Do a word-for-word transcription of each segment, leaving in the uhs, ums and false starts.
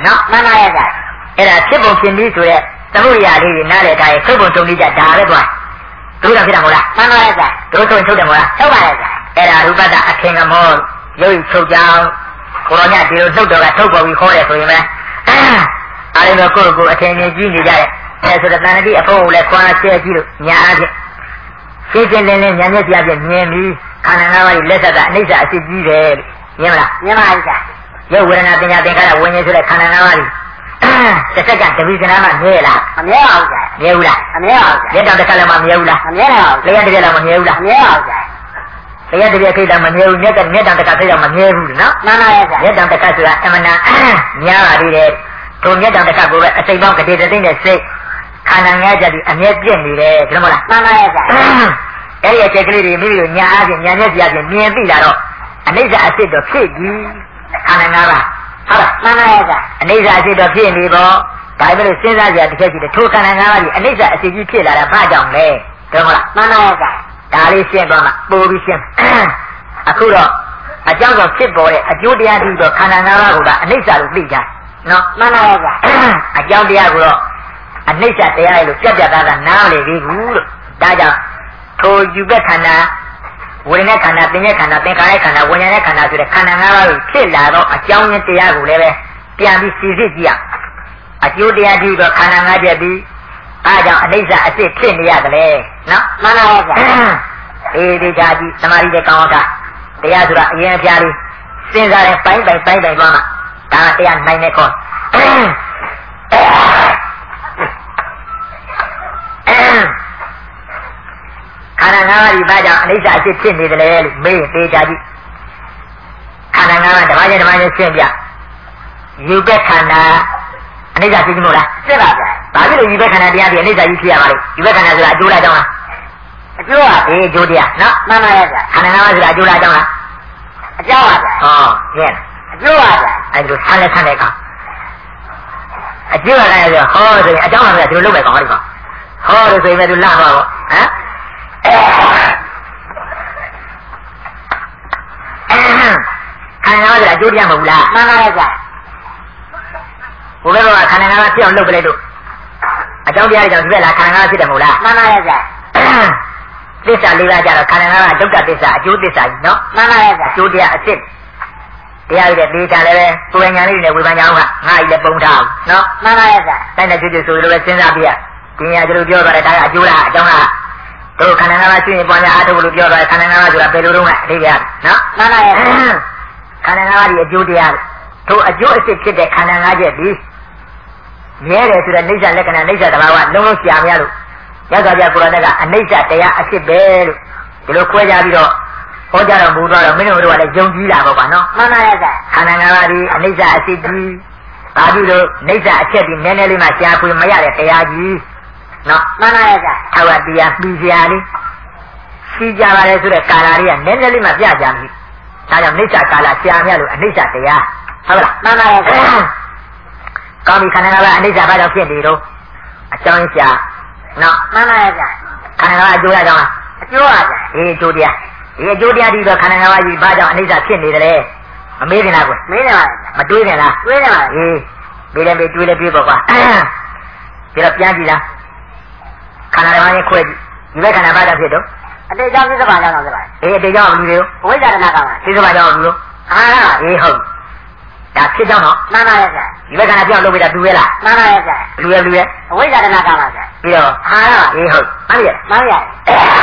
နော်မှန်ပါရဲ့ဗျအဲ့ဒါဖြစ်ပုံဖြစ်နည်းဆိုတဲ့သမုဒိယလေးတွေနားလည်ထားရင်ထုတ်ပုံထုတ်နည်းကြဒါပဲသွားတို့တော့ဖြစ်တာမဟုတ်လားမှန်ပါရဲ့ဗျတို့ဆိုရင်ထုတ်တယ်မဟုတ်လားထုတ်ပါရဲ့ဗျအဲ့ဒါရူပတ္တအထင်ကမောရုပ်ချုပ်ကြောင်းကိုရောညဒီလိုထုတ်တော့ကထုတ်ပေါ်ပြီးခေါ်တယ်ဆိုရင်ပဲအားလုံးတော့ကိုယ့်ကိုယ်အထင်ကြီးကြီးနေကြတယ်အဲဆိုတော့တဏှာတိအဖို့ကိုလည်းခွာချဲကြည့်လို့ညာအဖြစ်ရှင်းရှင်းလင်းလင်းညာမျက်စိအဖြစ်မြင်ပြီးခန္ဓာ၅ပါးကြီးလက်ဆက်ကအနိစ္စအစစ်ကြီးတယ်မြင်မလားမြင်ပါပြီဗျရုပ်ဝေဒနာပညာသင်္ခါရဝิญဉ်ဆိုတဲ့ခန္ဓာ၅ပါးကြီးတစ်စက္ကန့်တပိကနာမှမြဲလားမမြဲပါဘူးဗျမြဲဘူးလားမမြဲပါဘူးဗျလက်တောင်တစ်ခါလည်းမမြဲဘူးလားမမြဲပါဘူးလျှက်တစ်ပြက်လည်းမမြဲဘူးလားမမြဲပါဘူးဗျလျှက်တစ်ပြက်ခိတ်တာမမြဲဘူးမျက်ကမျက်တောင်တစ်ခါခိတ်တာမမြဲဘူးနော်မှန်ပါရဲ့ဗျမျက်တောင်တစ်ခါဆိုတာအမှန်တန်များပါသေးတယ်တို့မျက်တောင်တစ်ခါကိုပဲအစိမ်ပေါင်းကတိတိနဲ့စိတ်ခန္ဓာငါးချက်ဒီအမြဲပြည့်နေတယ်ဒီလိုမလားမှန်ပါရဲ့ဗျအဲ့ဒီအချက်ကလေးတွေမိမိတို့ညာအားဖြင့်ညာမျက်စိအပြင်မြင်သိလာတော့အနိစ္စအစစ်တော့ဖြစ်ပြီးခန္ဓာ၅ပါးဟုတ်လားမှန်ပါရဲ့ဗျအနိစ္စအစစ်တော့ဖြစ်နေပေါ့ဒါပေမဲ့စဉ်းစားကြတစ်ချက်ရှိတယ်ထိုခန္ဓာ၅ပါးကြီးအနိစ္စအစစ်ကြီးဖြစ်လာတာဘာကြောင့်လဲဒီလိုမလားမှန်ပါရဲ့ဗျဒါလေးရှင်းသွားမှပို့ပြီးရှင်းအခုတော့အကြောင်းကြောင့်ဖြစ်ပေါ်တဲ့အကျိုးတရားတွေတော့ခန္ဓာ၅ပါးကိုကအနိစ္စလို့သိကြနော်မှန်ပါရဲ့ဗျအကြောင်းတရားကိုတော့အနိစ္စတရားလို့ပြတ်ပြတ်သားသားနားလေပြီဘူးလို့ဒါကြောင့်ထိုယူဘက်ခန္ဓာဝေဒနာခန္ဓာပညာခန္ဓာသင်္ခါရခန္ဓာဝิญဉ်ခန္ဓာဆိုတဲ့ခန္ဓာ၅ပါးကိုဖြစ်လာတော့အကြောင်းရင်းတရားကိုလည်းပဲပြန်ပြီးစီစစ်ကြည့်ရအကျိုးတရားတွေတော့ခန္ဓာ၅ချက်ပြီးအဲဒါကြောင့်အနိစ္စအစစ်ဖြစ်နေရတယ်လေနော်မှန်ပါရဲ့ဗျအေးဒီကြကြီးသမာဓိတဲ့ကောင်းတာတရားဆိုတာအရင်အပြားလေးစဉ်းစားရင်ပိုင်းပိုင်းပိုင်းပိုင်းသွားမှဒါတရားနိုင်တဲ့ခေါ်ခန္ဓာ၅ပါးဒီဘာကြောင့်အနိစ္စအစစ်ဖြစ်နေတယ်လဲလို့မေးရင်သေချာကြည့်ခန္ဓာ၅ပါးတစ်ပါးချင်းတစ်ပါးချင်းရှင်းပြယူဘက်ခန္ဓာအနိစ္စဖြစ်ခြင်းမဟုတ်လားဖြစ်ပါဗျာဘာဖြစ်လို့ယူဘက်ခန္ဓာတရားဒီအနိစ္စကြီးဖြစ်ရမှာလဲယူဘက်ခန္ဓာဆိုတာအကျိုးလားကြောင်းလားအကျိုးပါအေးအကျိုးတရားနော်မှန်ပါရဲ့ဗျာခန္ဓာ၅ပါးဆိုတာအကျိုးလားကြောင်းလားအကြောင်းပါဗျာဟောကျင်းအကျိုးပါဗျာအဲ့ဒါဆန်းလက်ဆန်းတဲ့ကောင်အကျိုးကလည်းဆိုဟောဆိုရင်အကြောင်းပါဗျာဒီလိုလုပ်မယ်ကောင်ဟောဒီကောင်ဟောလို့ဆိုရင်လည်းသူလှသွားပေါ့ဟမ်ခန္ဓာ၅ပါးဆိုတာအကျိုးတရားမဟုတ်လားမှန်ပါရဲ့ဗျာဘုရားကခန္ဓာ၅ပါးဖြစ်အောင်လုပ်ပလိုက်လို့အကြောင်းတရားတွေကြောင့်ဒီဘက်လာခန္ဓာ၅ပါးဖြစ်တယ်မဟုတ်လားမှန်ပါရဲ့ဗျာသစ္စာလေးပါးကြတော့ခန္ဓာ၅ပါးဒုက္ခသစ္စာအကျိုးသစ္စာကြီးနော်မှန်ပါရဲ့ဗျာအကျိုးတရားအစစ်တရားရတဲ့ဒေတာလည်းပဲကိုယ်ဉာဏ်လေးတွေနဲ့ဝေဖန်ကြအောင်ကငါ့ကြီးလည်းပုံထားအောင်နော်မှန်ပါရဲ့ဗျာတိုင်းတဲ့ကျွတ်ကျွတ်ဆိုလိုပဲစဉ်းစားပြရဒီညာကျလို့ပြောသွားတယ်ဒါကအကျိုးလားအကြောင်းလားတို့ခန္ဓာ၅ပါးရှိရင်ပွားများအားထုတ်လို့ပြောသွားတယ်ခန္ဓာ၅ပါးဆိုတာဘယ်လိုတုန်းကအဓိပ္ပာယ်နော်မှန်ပါရဲ့ခန္ဓာ၅ပါးဒီအကျိုးတရားတို့အကျိုးအစစ်ဖြစ်တဲ့ခန္ဓာ၅ချက်ဒီမြဲတယ်ဆိုတဲ့အိဋ္ဌလက္ခဏာအိဋ္ဌသဘာဝလုံးလုံးရှာမရလို့ရသော်ကြကိုရတဲ့ကအနိစ္စတရားအဖြစ်ပဲလို့ဒီလိုခွဲကြပြီးတော့ဟောကြတော့မူတော့မင်းတို့ကလည်းယုံကြည်လာပေါ့ကွာနော်မှန်ပါရဲ့ခန္ဓာ၅ပါးဒီအနိစ္စအဖြစ်ကြီးဘာဖြစ်လို့အိဋ္ဌအချက်ဒီနည်းနည်းလေးမှရှားဖွေမရတဲ့တရားကြီးနော်မှန်ပါရဲ့ထာဝတရားပြီးစရာလေးရှိကြပါလေဆိုတဲ့ကာလလေးကနည်းနည်းလေးမှပြကြပြီဒါကြောင့်အိဋ္ဌကာလရှားမြလို့အနိစ္စတရားဟုတ်လားမှန်ပါရဲ့ကောင်းပြီခန္ဓာ၅ပါးအနိစ္စဘာကြောင့်ဖြစ်နေတော့အကြောင်းရှားနော်မှန်ပါရဲ့ခန္ဓာ၅ပါးအကျိုးရကြောင်းလားအကျိုးပါဗျာအေးအကျိုးတရားဒီအကျိုးတရားဒီတော့ခန္ဓာ၅ပါးကြီးဘာကြောင့်အနိစ္စဖြစ်နေတယ်လဲမမေးတင်လားကွမေးတယ်ပါမတွေးတယ်လားတွေးတယ်ပါအေးမေးတယ်မေးတွေးတယ်တွေးပေါ့ကွာပြီးတော့ပြန်ကြည့်လားခန္ဓာ၅ပါးရဲ့ခွဲကြည့်ဒီဘက်ခန္ဓာဘာကြောင့်ဖြစ်တော့အတေကြောင့်ပြစ္ဆပါကြောင့်တော့ဖြစ်ပါအေးအတေကြောင့်ဘယ်လိုလဲဝိဇ္ဇာတနာကမှာပြစ္ဆပါကြောင့်ဘယ်လိုအာအေးဟုတ်ဒါဖြစ်ကြောင်းတော့မှန်ပါရဲ့ဒီဘက်ခန္ဓာပြောင်းလုပ်ပြီးတာတူရဲ့လားမှန်ပါရဲ့လူရဲ့လူရဲ့အဝိဇ္ဇာတနာကမှာပြီးတော့အာအေးဟုတ်မှန်ရဲ့မှန်ရဲ့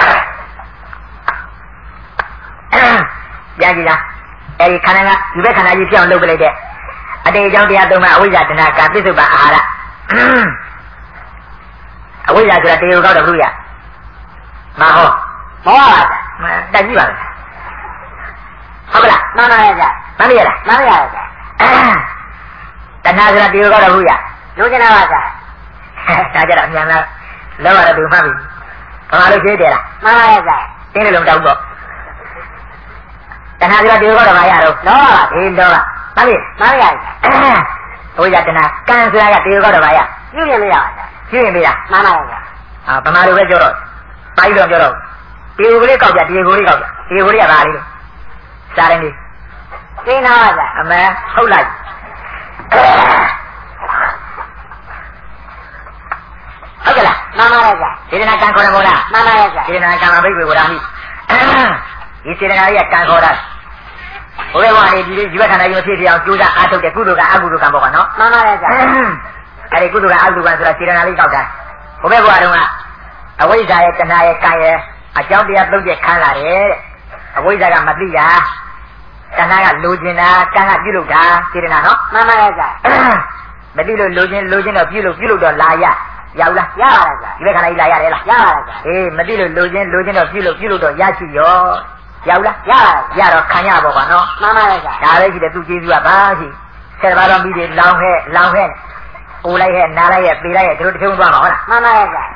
ပြန်ကြည့်လားအဲဒီခန္ဓာကဒီဘက်ခန္ဓာကြီးပြောင်းလုပ်ပြလိုက်တဲ့အတေအကြောင်းတရားသုံးပါအဝိဇ္ဇာတဏှာကပြစ္ဆုတ်ပါအာဟာရအဝိဇ္ဇာဆိုတာတရားကောက်တော့ဘုရားမဟုတ်မောပါလားတက်ကြည့်ပါလားဟုတ်ကလားမှန်ပါရဲ့မှန်ပြီလားမှန်ပါရဲ့တဏှာဆိုတာတရားကောက်တော့ဘုရားလိုချင်တာပါဗျာဒါကြတော့အများလားလောရတော့ဒီမှတ်ပြီဘာလို့ရှိတယ်လားမှန်ပါရဲ့တင်းတယ်လုံးတောက်တော့တဏှာဆိုတာတရားကောက်တော့မရတော့လောပါအေးလောပါမှန်ပြီမှန်ပါရဲ့ဝိဇ္ဇာတဏှာကံဆိုတာကတရားကောက်တော့မရပြည့်ပြည့်မရပါဘူးပြည့်ပြည့်လားမှန်ပါရဲ့အာဗမာလိုပဲပြောတော့ပိုင်းတော့ပြောတော့တရားကိုလေးကောက်ကြတရားကိုလေးကောက်ကြတရားကိုလေးကဘာလေးလို့စားတယ်လေသိနာပါဗျာအမေဟုတ်လိုက်မှန်ပါရဲ့ဗျာစေတနာကံခေါ်တယ်မို့လားမှန်ပါရဲ့ဗျာစေတနာကံမှာဘိက္ခုကိုရာမိဒီစေတနာကြီးကကံခေါ်တာဘုရားကနေဒီလိုယူဘခန္ဓာကြီးမဖြစ်ပြအောင်ကြိုးစားအားထုတ်တဲ့ကုသိုလ်ကအကုသိုလ်ကံပေါ့ကွာနော်မှန်ပါရဲ့ဗျာအဲဒီကုသိုလ်ကအကုသိုလ်ကဆိုတာစေတနာလေးကောက်တာဘုရားဘုရားတုန်းကအဝိဇ္ဇာရဲ့တဏှာရဲ့ကံရဲ့အကြောင်းတရားသုံးချက်ခံလာတယ်တဲ့အဝိဇ္ဇာကမသိတာတဏှာကလိုချင်တာကံကပြုလုပ်တာစေတနာနော်မှန်ပါရဲ့ဗျာမသိလို့လိုချင်လိုချင်တော့ပြုလုပ်ပြုလုပ်တော့လာရရောက်လားရပါလားဗျာဒီဘက်ခန္ဓာကြီးလာရတယ်လားရပါလားဗျာအေးမသိလို့လိုချင်လိုချင်တော့ပြုလုပ်ပြုလုပ်တော့ရရှိရောရောက်လားရပါရတော့ခံရပါကွာနော်မှန်ပါရဲ့ဗျာဒါပဲရှိတယ်သူကျေးဇူးကဘာရှိဆယ်ပါးတော်မိတွေလောင်ခဲ့လောင်ခဲ့အိုးလိုက်ရဲ့နားလိုက်ရဲ့ပေလိုက်ရဲ့တို့တထုံးသွားမှာဟုတ်လားမှန်ပါရဲ့ဗျာ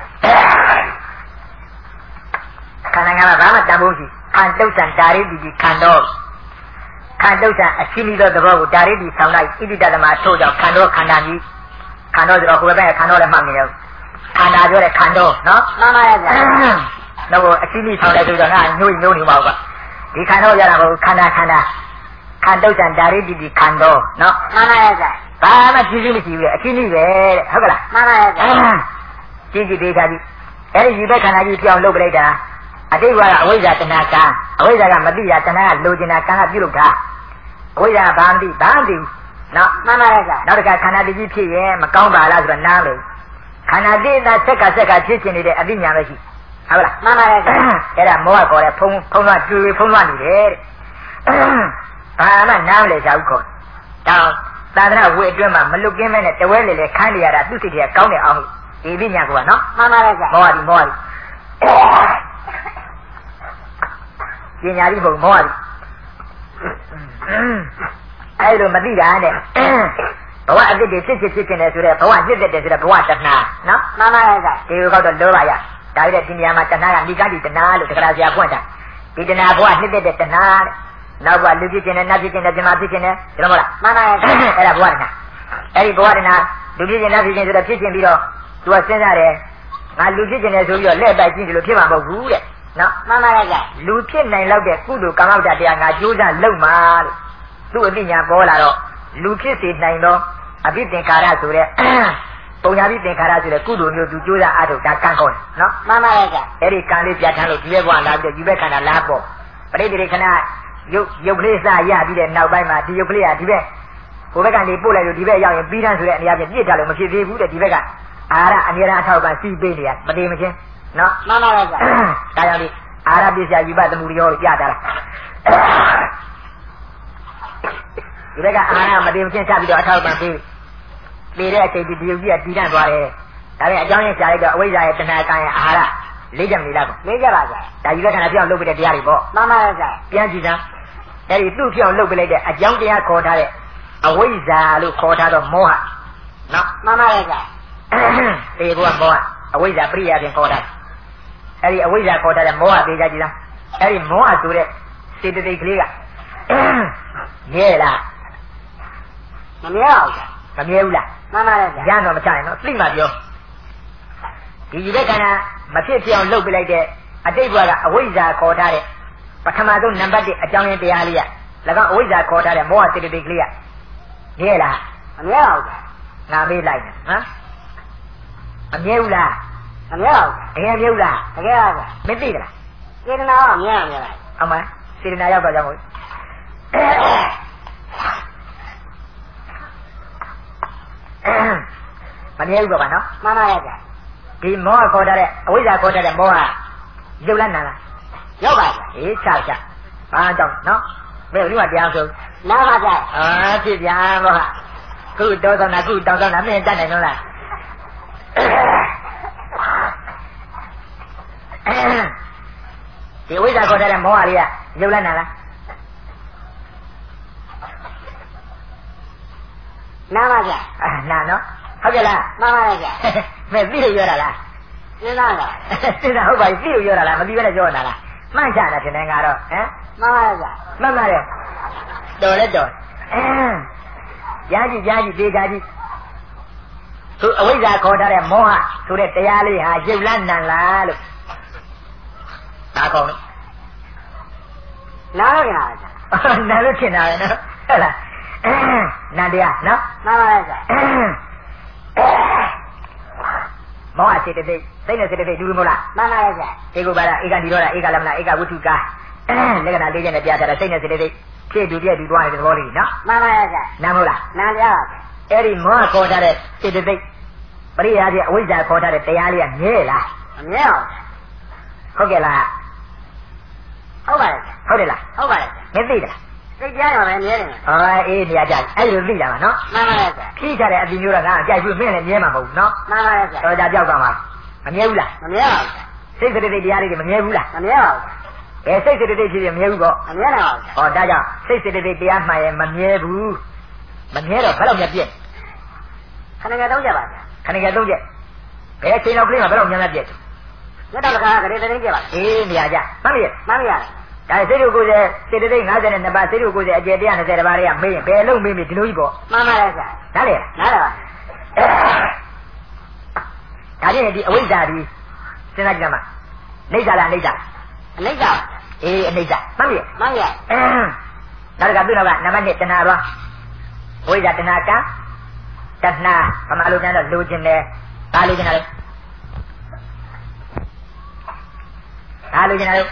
ခန္ဓာကဘာမှတန်ဖိုးရှိခံတုတ်ဆံဓာရိတိကြီးခံတော့ခံတုတ်ဆံအရှိမိသောသဘောကိုဓာရိတိဆောင်လိုက်ဣတိတသမထို့ကြောင့်ခံတော့ခန္ဓာကြီးခံတော့ဆိုတော့ကိုယ်ပဲခံတော့လည်းမှတ်နေတယ်ခန္ဓာပြောတဲ့ခံတော့နော်မှန်ပါရဲ့ဗျာတော့အရှိမိဆောင်လိုက်ဆိုတော့ငါညှို့ညှို့နေမှာပေါ့ဒီခံတော့ရတာကိုခန္ဓာခန္ဓာခံတုတ်ဆံဓာရိတိကြီးခံတော့နော်မှန်ပါရဲ့ဗျာဘာမှကြည့်ကြည့်မရှိဘူးအရှိမိပဲတဲ့ဟုတ်ကလားမှန်ပါရဲ့ဗျာကြည့်ကြည့်သေးချာကြည့်အဲ့ဒီယူဘက်ခန္ဓာကြီးပြောင်းလုပ်ပလိုက်တာအတိတ်ကအဝိဇ္ဇာတဏှာကံအဝိဇ္ဇာကမသိတာတဏှာကလိုချင်တာကံကပြုလုပ်တာအဝိဇ္ဇာဘာမသိဘာမသိဘူးနော်မှန်ပါရဲ့ဗျာနောက်တစ်ခါခန္ဓာတကြီးဖြစ်ရင်မကောင်းပါလားဆိုတော့နားလေခန္ဓာတည်းသာဆက်ကဆက်ကဖြစ်ချင်နေတဲ့အသိဉာဏ်ပဲရှိဟုတ်လားမှန်ပါရဲ့ဗျာအဲ့ဒါမောဟခေါ်တဲ့ဖုံးဖုံးလွှတ်ကျွေဖုံးလွှတ်နေတယ်တဲ့ဘာမှနားမလဲရှားဘူးခေါ်တောင်းသာသနာဝေအတွင်းမှာမလွတ်ကင်းမဲ့နဲ့တဝဲလေလေခန်းနေရတာသူစိတ်တွေကကောင်းနေအောင်ဒီသိဉာဏ်ကနော်မှန်ပါရဲ့ဗျာမောဟဒီမောဟဒီပညာကြီးဘုံမောရည်အဲ့လိုမသိတာတဲ့ဘဝအတိတ်တွေဖြစ်ဖြစ်ဖြစ်ဖြစ်နေဆိုတဲ့ဘဝနှစ်သက်တယ်ဆိုတဲ့ဘဝတဏှာနော်မှန်ပါရဲ့ဒီလိုကတော့လောဘရဒါပြီးတဲ့ဒီနေရာမှာတဏှာကမိကတိတဏှာလို့တက္ကရာဆရာဖွင့်တာဒီတဏှာဘဝနှစ်သက်တဲ့တဏှာတဲ့နောက်ကလူဖြစ်ခြင်းနဲ့နတ်ဖြစ်ခြင်းနဲ့ဇမဖြစ်ခြင်းနဲ့ဒီလိုမဟုတ်လားမှန်ပါရဲ့အဲ့ဒါဘဝတဏှာအဲ့ဒီဘဝတဏှာလူဖြစ်ခြင်းနတ်ဖြစ်ခြင်းဆိုတော့ဖြစ်ခြင်းပြီးတော့သူကစဉ်းစားတယ်ငါလူဖြစ်ခြင်းနဲ့ဆိုပြီးတော့လက်တိုက်ကြည့်တယ်လို့ဖြစ်မှာမဟုတ်ဘူးတဲ့နော်မှန်ပါရဲ့လူဖြစ်နိုင်လောက်တဲ့ကုသိုလ်ကံမောက်တာတရားငါကြိုးစားလုပ်မှာလို့သူ့အသိဉာဏ်ပေါ်လာတော့လူဖြစ်စေနိုင်သောအဘိသင်္ခါရဆိုတဲ့ပုံညာဘိသင်္ခါရဆိုတဲ့ကုသိုလ်မျိုးသူကြိုးစားအားထုတ်တာကံခေါ်တယ်နော်မှန်ပါရဲ့အဲ့ဒီကံလေးပြဋ္ဌာန်းလို့ဒီဘက်ဘဝလာပြီးဒီဘက်ခန္ဓာလာပေါ့ပရိသေရိခဏရုပ်ရုပ်ကလေးစရပြီးတဲ့နောက်ပိုင်းမှာဒီရုပ်ကလေးကဒီဘက်ဟိုဘက်ကနေပို့လိုက်လို့ဒီဘက်ရောက်ရင်ပြီးတန်းဆိုတဲ့အနေအချင်းပြစ်ထားလို့မဖြစ်သေးဘူးတဲ့ဒီဘက်ကအာရအမြဲတမ်းအထောက်ပံ့စီးပေးနေရမတည်မချင်းနော်မှန်ပါရဲ့ဒါကြောင့်ဒီအာရပိစ္ဆာယူပသမုဒိယောပြတာလားဒီဘက်ကအာရမတည်မချင်းချပြီးတော့အထောက်ပံ့ပေးနေတဲ့အချိန်ဒီဒီယုတ်ကြီးကတည်တံ့သွားတယ်ဒါပေမဲ့အကြောင်းရင်းရှားလိုက်တော့အဝိဇ္ဇာရဲ့တဏှာကံရဲ့အာဟာရလေးချက်မနေလားပေါ့လေးချက်ပါဗျာဒါယူဘက်ခန္ဓာပြောင်းလုပ်ပေးတဲ့တရားတွေပေါ့မှန်ပါရဲ့ဗျာပြန်ကြည့်စမ်းအဲ့ဒီသူ့ပြောင်းလုပ်ပေးလိုက်တဲ့အကြောင်းတရားခေါ်ထားတဲ့အဝိဇ္ဇာလို့ခေါ်ထားတော့မောဟနော်မှန်ပါရဲ့ဗျာတေဘောကမောဟအဝိဇ္ဇာပရိယာဖြင့်ခေါ်တာအဲ့ဒီအဝိဇ္ဇာခေါ်ထားတဲ့မောဟသေးကြကြည့်လားအဲ့ဒီမောဟဆိုတဲ့စေတသိက်ကလေးကမြဲလားမမြဲအောင်မမြဲဘူးလားမှန်ပါရဲ့ဗျာရတော့မချနိုင်နော်သိမှပြောဒီဒီဘက်ကကမဖြစ်ဖြစ်အောင်လုပ်ပြလိုက်တဲ့အတိတ်ဘဝကအဝိဇ္ဇာခေါ်ထားတဲ့ပထမဆုံးနံပါတ်一အကြောင်းရင်းတရားလေးက၎င်းအဝိဇ္ဇာခေါ်ထားတဲ့မောဟစေတသိက်ကလေးကမြဲလားမမြဲအောင်ငါမေးလိုက်နော်ဟမ်မမြဲဘူးလားမမြဲအောင်တကယ်မြဲဘူးလားတကယ်ပါဗျာမသိလားစေတနာကမြဲမြဲလားအမှန်စေတနာရောက်တော့ကြောင့်မို့မမြဲဘူးတော့ပါနော်မှန်ပါရဲ့ဗျာဒီမောဟခေါ်ထားတဲ့အဝိဇ္ဇာခေါ်ထားတဲ့မောဟရုပ်လားနာလားရောက်ပါဗျာအေးချာချာဘာကြောင့်နော်ဘယ်လိုမှတရားဆိုနားပါဗျာအာဖြစ်ဗျာမောဟခုတောဆောင်တာခုတောဆောင်တာမင်းတတ်နိုင်တော့လားဒီဝိဇ္ဇာခေါ်တဲ့မောဟလေးကရုပ်လားနာလားနာပါဗျာအာနာနော်ဟုတ်ကြလားမှန်ပါဗျာမဲ့သိလို့ပြောတာလားသိလားလားသိတာဟုတ်ပါပြီသိလို့ပြောတာလားမသိဘဲနဲ့ပြောတာလားမှန်ချတာတင်နေငါတော့ဟမ်မှန်ပါဗျာမှန်ပါတယ်တော်လဲတော်ကြားကြည့်ကြားကြည့်သေးကြကြည့်သူအဝိဇ္ဇာခေါ်ထားတဲ့မောဟဆိုတဲ့တရားလေးဟာရုပ်လားနာလားလို့ဒါကောင်းလို့နားရကြနားလို့ထင်တာပဲနော်ဟုတ်လားနန္တရားနော်မှန်ပါရဲ့မေဘောကစေတသိက်စိတ်နဲ့စေတသိက်တူမဟုတ်လားမှန်ပါရဲ့ဗျဧကုပါဒဧကဒီရောဧကလမနာဧကဝတ္ထုကာလက္ခဏာလေးချက်နဲ့ပြထားတာစိတ်နဲ့စေတသိက်ဖြစ်တူပြည့်တူသွားတဲ့သဘောလေးနော်မှန်ပါရဲ့ဗျနားမဟုတ်လားနားပြပါအဲ့ဒီမောဟခေါ်ထားတဲ့စေတသိက်ပရိယာပြအဝိဇ္ဇာခေါ်ထားတဲ့တရားလေးကမြဲလားမမြဲအောင်ဟုတ်ကဲ့လားဟုတ်ပါရဲ့ဟုတ်တယ်လားဟုတ်ပါရဲ့မသိလားစိတ်ကြားရမယ်မြဲတယ်အော်အေးနေရာကြအဲ့လိုသိကြပါနော်မှန်ပါရဲ့ဖြိချတဲ့အပြင်မျိုးကကအကြိုက်ပြီးမင်းလည်းမြဲမှာမဟုတ်ဘူးနော်မှန်ပါရဲ့တော်ကြပြောက်သွားမှာမမြဲဘူးလားမမြဲပါဘူးစိတ်စရတိတရားတွေမမြဲဘူးလားမမြဲပါဘူးဘယ်စိတ်စရတိဖြစ်ဖြစ်မမြဲဘူးပေါ့မမြဲပါဘူးဟောဒါကြောင့်စိတ်စရတိတရားမှန်ရင်မမြဲဘူးမမြဲတော့ဘယ်တော့မှပြည့်ခဏငယ်သုံးချက်ပါဗျာခဏငယ်သုံးချက်ဘယ်ချိန်လောက်ကလေးမှာဘယ်တော့မှများပြည့်မြတ်တော်ကကလေးတင်းပြပါအေးနေရာကြမှန်ပြီမှန်ပြီရတယ်ဒါစိတ်တို့ကိုယ်ရဲ့စေတသိက်၅၂ပါးစိတ်တို့ကိုယ်ရဲ့အကျယ်၁၂၀ပါးတွေကမေးရင်ဘယ်လုံးမေးမေးဒီလိုကြီးပေါ့မှန်ပါရဲ့ဆရာနားလေနားလေပါဒါချင်းဒီအဝိဇ္ဇာဒီစဉ်းစားကြည့်မှာအိဋ္ဌာလားအိဋ္ဌာအနိဋ္ဌာအေးအနိဋ္ဌာမှန်ပြီမှန်ပြီဒါကပြတော့ကနံပါတ်၂တဏှာတော့အဝိဇ္ဇာတဏှာကတဏှာဗမာလိုကျမ်းတော့လိုချင်တယ်ဒါလိုချင်တာလေဒါလိုချင်တာလေ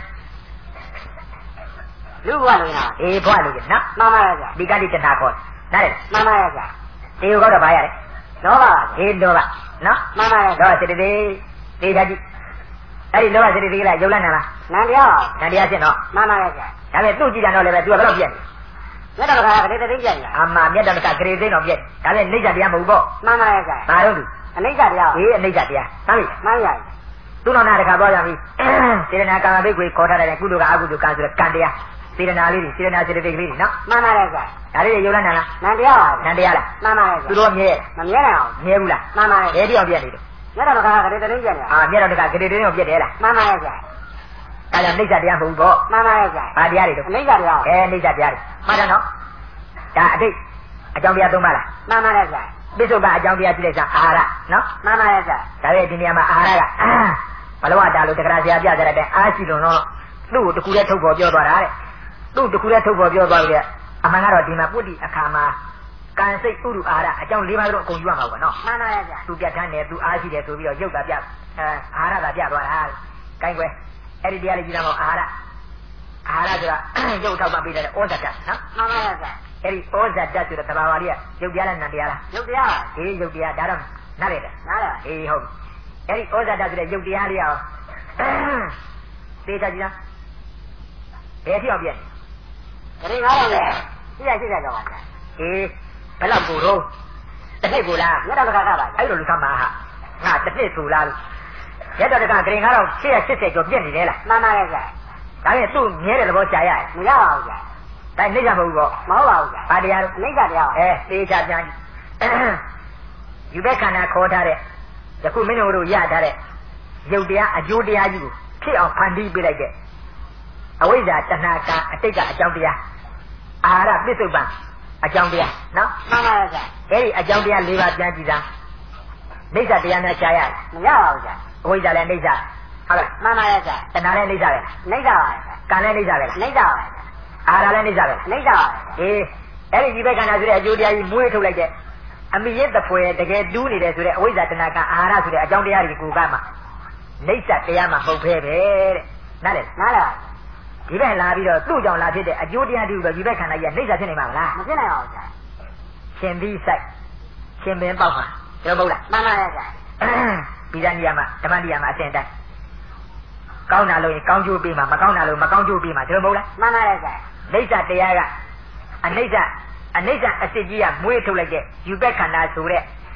လူဘဝလိုချင်တာအေးဘဝလိုချင်နော်မှန်ပါရဲ့ဗျဒီကတိတဏှာခေါ်နားလေမှန်ပါရဲ့ဗျတေယုကတော့ဘာရလဲလောဘပါအေးလောဘနော်မှန်ပါရဲ့တော့စေတသိက်တေချာကြည့်အဲ့ဒီလောဘစေတသိက်ကလည်းယုံလန်းနာလားနန္တရားနန္တရားဖြစ်တော့မှန်ပါရဲ့ဗျဒါပေမဲ့သူ့ကြည့်ကြတော့လည်းပဲ तू ကဘယ်တော့ပြည့်မြတ်တော်ကဂရေသိမ့်ပြည့်နေတာအာမမြတ်တော်ကဂရေသိမ့်တော့ပြည့်ဒါလည်းအိဋ္ဌတရားမဟုတ်ပေါ့မှန်ပါရဲ့ဗျဘာလို့သူအနိဋ္ဌတရားအေးအနိဋ္ဌတရားမှန်ပြီမှန်ပါရဲ့သူ့တော်နာတခါသွားကြပြီစေတနာကာမဘိက္ခွေခေါ်ထားတဲ့ကုသိုလ်ကအကုသိုလ်ကံဆိုတဲ့ကံတရားစေတနာလေးတွေစေတနာစေတသိက်ကလေးတွေနော်မှန်ပါရဲ့ဗျဒါလေးတွေယုံလန်းနာလားနန္တရားပါနန္တရားလားမှန်ပါရဲ့သူတို့မြဲမမြဲနိုင်အောင်မြဲဘူးလားမှန်ပါရဲ့ဘယ်တိအောင်ပြည့်နေတယ်မြတ်တော်ကဂရေသိမ့်ပြည့်နေတာအာမြတ်တော်ကဂရေသိမ့်အောင်ပြည့်တယ်လားမှန်ပါရဲ့ဗျဒါကြောင့်အိဋ္ဌတရားမဟုတ်ပေါ့မှန်ပါရဲ့ဗျဘာတရားတွေတော့အိဋ္ဌတရားအဲအိဋ္ဌတရားတွေမှန်တယ်နော်ဒါအတိတ်အကြောင်းတရားသုံးပါလားမှန်ပါရဲ့ဗျပိဿုပ္ပအကြောင်းတရားကြည့်လိုက်စားအာဟာရနော်မှန်ပါရဲ့ဗျဒါပေမဲ့ဒီနေရာမှာအာဟာရကဘလဝတာလို့တက္ကရာဆရာပြကြတဲ့အားရှိလို့တော့သူ့ကိုတခုတည်းထုတ်ပေါ်ပြောသွားတာတဲ့သူ့တခုတည်းထုတ်ပေါ်ပြောသွားပြီအမှန်ကတော့ဒီမှာပုတ္တိအခါမှာကံစိတ်ဥရုအာဟာရအကြောင်း၄ပါးတော့အကုန်ယူရမှာပေါ့နော်မှန်ပါရဲ့ဗျသူပြတ်ထမ်းတယ်သူအားရှိတယ်ဆိုပြီးတော့ရုပ်တာပြအဲအာဟာရတာပြသွားတာကိုင်းကွယ်အဲ့ဒီတရားလေးကြည့်တာမို့အာဟာရအာဟာရဆိုတာရုပ်ထောက်ပံ့ပေးတဲ့ဩဇာတနော်မှန်ပါရဲ့ဗျအဲ့ဒီဩဇာတဆိုတဲ့သဘာဝလေးကရုပ်တရားလားနံတရားလားရုပ်တရားပါအေးရုပ်တရားဒါတော့နားလေတယ်နားလေအေးဟုတ်အဲ့ဒီဩဇာတဆိုတဲ့ရုပ်တရားလေးအောင်သိကြကြည့်လားဘယ်ဖြစ်အောင်ပြည့်တရင်ကားတော့လေရှိရရှိရတော့ပါအေးဘယ်လောက်ကိုတော့တစ်နှစ်ကိုလားမြတ်တော်တခါကပါအဲ့လိုလူကမှာဟာငါတစ်နှစ်ဆိုလားမြတ်တော်တခါတရင်ကားတော့ရှစ်ရရှစ်ဆယ်ကျော်ပြည့်နေတယ်လားမှန်ပါရဲ့ဗျဒါနဲ့သူ့မြဲတဲ့သဘောရှားရတယ်မရပါဘူးဗျဒါအိဋ္ဌာမဟုတ်ဘူးမဟုတ်ပါဘူးဗျဘာတရားလဲအိဋ္ဌာတရားအဲသေချာပြန်ယူဘက်ခန္ဓာခေါ်ထားတဲ့ယခုမင်းတို့ရထားတဲ့ရုပ်တရားအကျိုးတရားကြီးကိုဖြစ်အောင်ဖန်တီးပေးလိုက်တဲ့အဝိဇ္ဇာတဏှာကအတိတ်ကအကြောင်းတရားအာဟာရပိဿုပ္ပံအကြောင်းတရားနော်မှန်ပါရဲ့ဗျအဲ့ဒီအကြောင်းတရား၄ပါးပြန်ကြည့်တာအိဋ္ဌာတရားနဲ့ရှားရတယ်မရပါဘူးဗျအဝိဇ္ဇာလည်းအိဋ္ဌာဟုတ်လားမှန်ပါရဲ့ဗျတဏှာလည်းအိဋ္ဌာပဲအိဋ္ဌာပါရဲ့ကံလည်းအိဋ္ဌာပဲအိဋ္ဌာပါရဲ့အာဟာရလည်းအိဋ္ဌာပဲအိဋ္ဌာပါအေးအဲ့ဒီဒီဘက်ခန္ဓာဆိုတဲ့အကျိုးတရားကြီးမွေးထုတ်လိုက်တဲ့အမိရစ်တပွဲတကယ်တူးနေတယ်ဆိုတဲ့အဝိဇ္ဇာတဏှာကအာဟာရဆိုတဲ့အကြောင်းတရားတွေကိုကမှအိဋ္ဌာတရားမှမဟုတ်ပဲတဲ့နားလေနားလားဒီဘက်လာပြီးတော့သူ့ကြောင့်လာဖြစ်တဲ့အကျိုးတရားတွေကိုဒီဘက်ခန္ဓာကြီးကအိဋ္ဌာဖြစ်နေမှာမလားမဖြစ်နိုင်ပါဘူးဗျာရှင်ပြီးဆိုင်ရှင်ပင်ပေါက်မှာပြောမဟုတ်လားမှန်ပါရဲ့ဗျာပြီးတဲ့နေရာမှာဓမ္မတရားမှာအစဉ်တိုင်းကောင်းတာလို့ရင်ကောင်းကျိုးပေးမှာမကောင်းတာလို့မကောင်းကျိုးပေးမှာပြောမဟုတ်လားမှန်ပါရဲ့ဗျာအိဋ္ဌာတရားကအနိဋ္ဌာအနိဋ္ဌာအစစ်ကြီးကမွေးထုတ်လိုက်တဲ့ယူဘက်ခန္ဓာဆို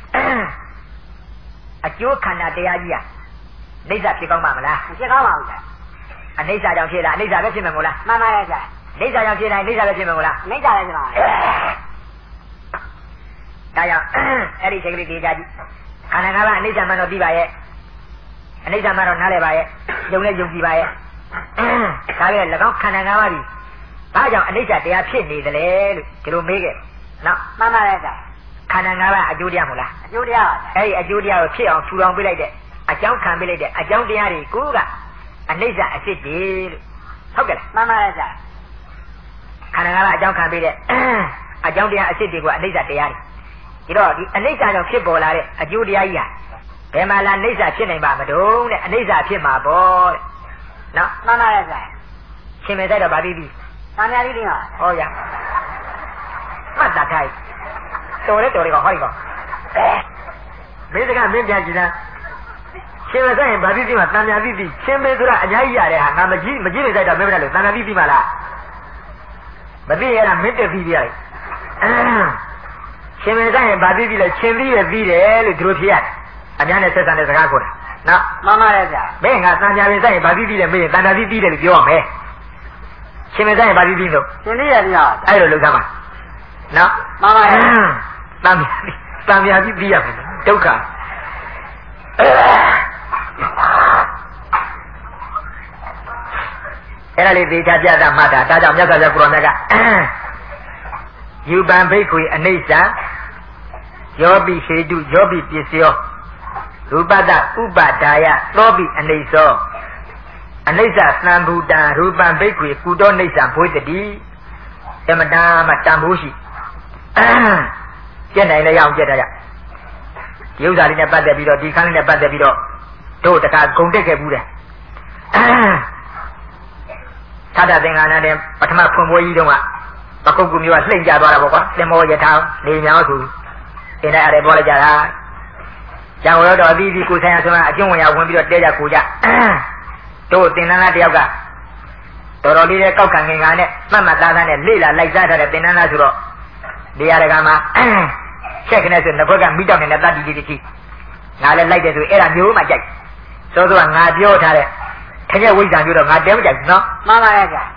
တဲ့အကျိုးခန္ဓာတရားကြီးကအိဋ္ဌာဖြစ်ကောင်းမှာမလားမဖြစ်ကောင်းပါဘူးဗျာအနိစ္စကြောင့်ဖြစ်လားအနိစ္စပဲဖြစ်မှာမဟုတ်လားမှန်ပါရဲ့ဗျာအိဋ္ဌာကြောင့်ဖြစ်တိုင်းအိဋ္ဌာပဲဖြစ်မှာမဟုတ်လားအိဋ္ဌာပဲဖြစ်မှာဒါကြောင့်အဲ့ဒီချိန်ကလေးဒီကြကြည့်ခန္ဓာငါးပါးအနိစ္စမှန်တော့ပြီးပါရဲ့အနိစ္စမှန်တော့နားလည်ပါရဲ့ယုံနဲ့ယုံကြည်ပါရဲ့ဒါကြလည်း၎င်းခန္ဓာငါးပါးဒီဘာကြောင့်အနိစ္စတရားဖြစ်နေသလဲလို့ဒီလိုမေးခဲ့နော်မှန်ပါရဲ့ဗျာခန္ဓာငါးပါးအကျိုးတရားမဟုတ်လားအကျိုးတရားပါအဲ့ဒီအကျိုးတရားကိုဖြစ်အောင်ထူထောင်ပေးလိုက်တဲ့အကြောင်းခံပေးလိုက်တဲ့အကြောင်းတရားတွေကိုကအနိစ္စအစစ်ကြီးလို့ဟုတ်ကဲ့လားမှန်ပါရဲ့ဗျာခန္ဓာငါးပါးအကြောင်းခံပေးတဲ့အကြောင်းတရားအစစ်တွေကအနိစ္စတရားတွေဒီတော့ဒီအနိစ္စကြောင့်ဖြစ်ပေါ်လာတဲ့အကျိုးတရားကြီးဟာဘယ်မှာလားအိဋ္ဌာဖြစ်နိုင်ပါမလို့တဲ့အိဋ္ဌာဖြစ်မှာပေါ့တဲ့နော်မှန်ပါရဲ့ဆိုင်ရှင်မေဆိုင်တော့ဗာပြီးပြီသံဃာကြီးတင်ပါဟောရမှတ်တာခိုင်းတော်တယ်တော်တယ်ကောဟောဒီကောမင်းတကမင်းပြန်ကြည့်လားရှင်မေဆိုင်ရင်ဗာပြီးပြီမှာသံဃာပြီးပြီရှင်မေဆိုတာအများကြီးရတယ်ဟာငါမကြည့်မကြည့်နေဆိုင်တော့မင်းမလို့သံဃာပြီးပြီမလားမသိရတာမင်းတက်ပြီးပြီရှင်မေဆိုင်ရင်ဗာပြီးပြီလဲရှင်ပြီးရပြီးတယ်လို့သူတို့ဖြစ်ရတယ်အများနဲ့ဆက်ဆံတဲ့စကားခေါ်တာနော်မှန်ပါရဲ့ဗျာမင်းငါတန်ကြာပင်ဆိုင်ရင်ဗာပြီးပြီးတယ်မင်းတန်တာပြီးပြီးတယ်လို့ပြောရမယ်ရှင်မဆိုင်ရင်ဗာပြီးပြီးလို့ရှင်လေးရဗျာအဲ့လိုလုပ်သမ်းပါနော်မှန်ပါရဲ့တန်တန်ပြာပြီးပြီးရမယ်ဒုက္ခအဲ့ဒါလေးသေချာပြတာမှတ်တာဒါကြောင့်မြတ်စွာဘုရားကိုရောမြတ်ကယူပံဘိက္ခွေအနိစ္စယောပိဟေတုယောပိပစ္စယောရူပတ္တဥပဒါယသောပိအနိစ္စအနိစ္စသံဘူတံရူပံဘိက္ခွေကုတောနိစ္စဘွေတတိဓမ္မတာမတန်ဖို့ရှိကျက်နိုင်လည်းရအောင်ကျက်တာရဒီဥစ္စာလေးနဲ့ပတ်သက်ပြီးတော့ဒီခန်းလေးနဲ့ပတ်သက်ပြီးတော့တို့တခါဂုံတက်ခဲ့ဘူးတဲ့သာတသင်္ကန်းနဲ့ပထမဖွင့်ပွဲကြီးတုန်းကပကုတ်ကူမျိုးကလှိမ့်ကြသွားတာပေါ့ကွာသင်္ဘောရထားနေမြောင်းဆိုအင်းနဲ့အဲ့ဒါပေါ်လိုက်ကြတာကျန်တော်တော်အပြီးပြီးကိုဆိုင်ရဆိုတာအကျုံးဝင်ရဝင်ပြီးတော့တဲကြကိုကြတို့တင်နန်းသားတယောက်ကတော်တော်လေးတဲ့ကောက်ခံငင်ကနဲ့မှတ်မှတ်သားသားနဲ့လေ့လာလိုက်စားထားတဲ့တင်နန်းသားဆိုတော့နေရာတကာမှာချက်ခနဲ့ဆိုနှစ်ဘက်ကမိတောက်နေတဲ့တတ်တီတီတီငါလည်းလိုက်တယ်ဆိုအဲ့ဒါမျိုးမှကြိုက်စောစောကငါပြောထားတဲ့ထက်ဝိဇ္ဇာမျိုးတော့ငါတဲမကြိုက်ဘူးနော်မှန်ပါရဲ့ဗျာ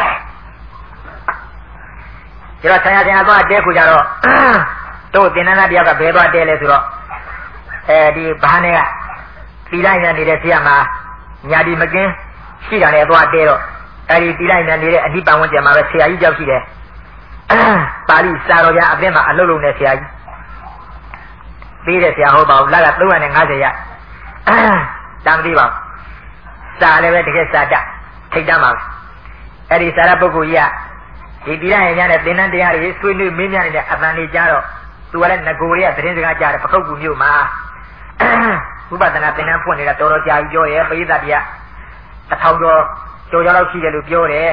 ကျတော့ဆရာဆရာသွားတဲခုကြတော့တို့တင်နန်းသားတယောက်ကဘယ်သွားတဲလဲဆိုတော့အဲဒီဘာနဲ့ကတီလိုက်နေနေတဲ့ဆရာမညာဒီမကင်းရှိတာနဲ့သွားတဲတော့အဲဒီတီလိုက်နေနေတဲ့အဒီပန်ဝန်းကျင်မှာပဲဆရာကြီးကြောက်ရှိတယ်ပါဠိစာတော်ကြားအသင်းမှာအလုပ်လုပ်နေဆရာကြီးပြီးတဲ့ဆရာဟုတ်ပါဘူးလကသုံးရာငါးဆယ်ရတမ်းမသိပါဘူးစာလည်းပဲတကယ်စာတထိတ်တမ်းပါပဲအဲ့ဒီစာရပုဂ္ဂိုလ်ကြီးကဒီတီလိုက်ရတဲ့သင်္นานတရားတွေဆွေးနွေးမင်းများနေတဲ့အပန်လေးကြားတော့သူကလည်းငကိုတွေကသတင်းစကားကြားတယ်ပခုတ်ကူမြို့မှာဥပဒနာသင်္นานဖွင့်နေတာတော်တော်ကြာပြီပြောရဲပရိသတ်တရားတစ်ထောင်ကျော်ကျော်ကျော်လောက်ရှိတယ်လို့ပြောတယ်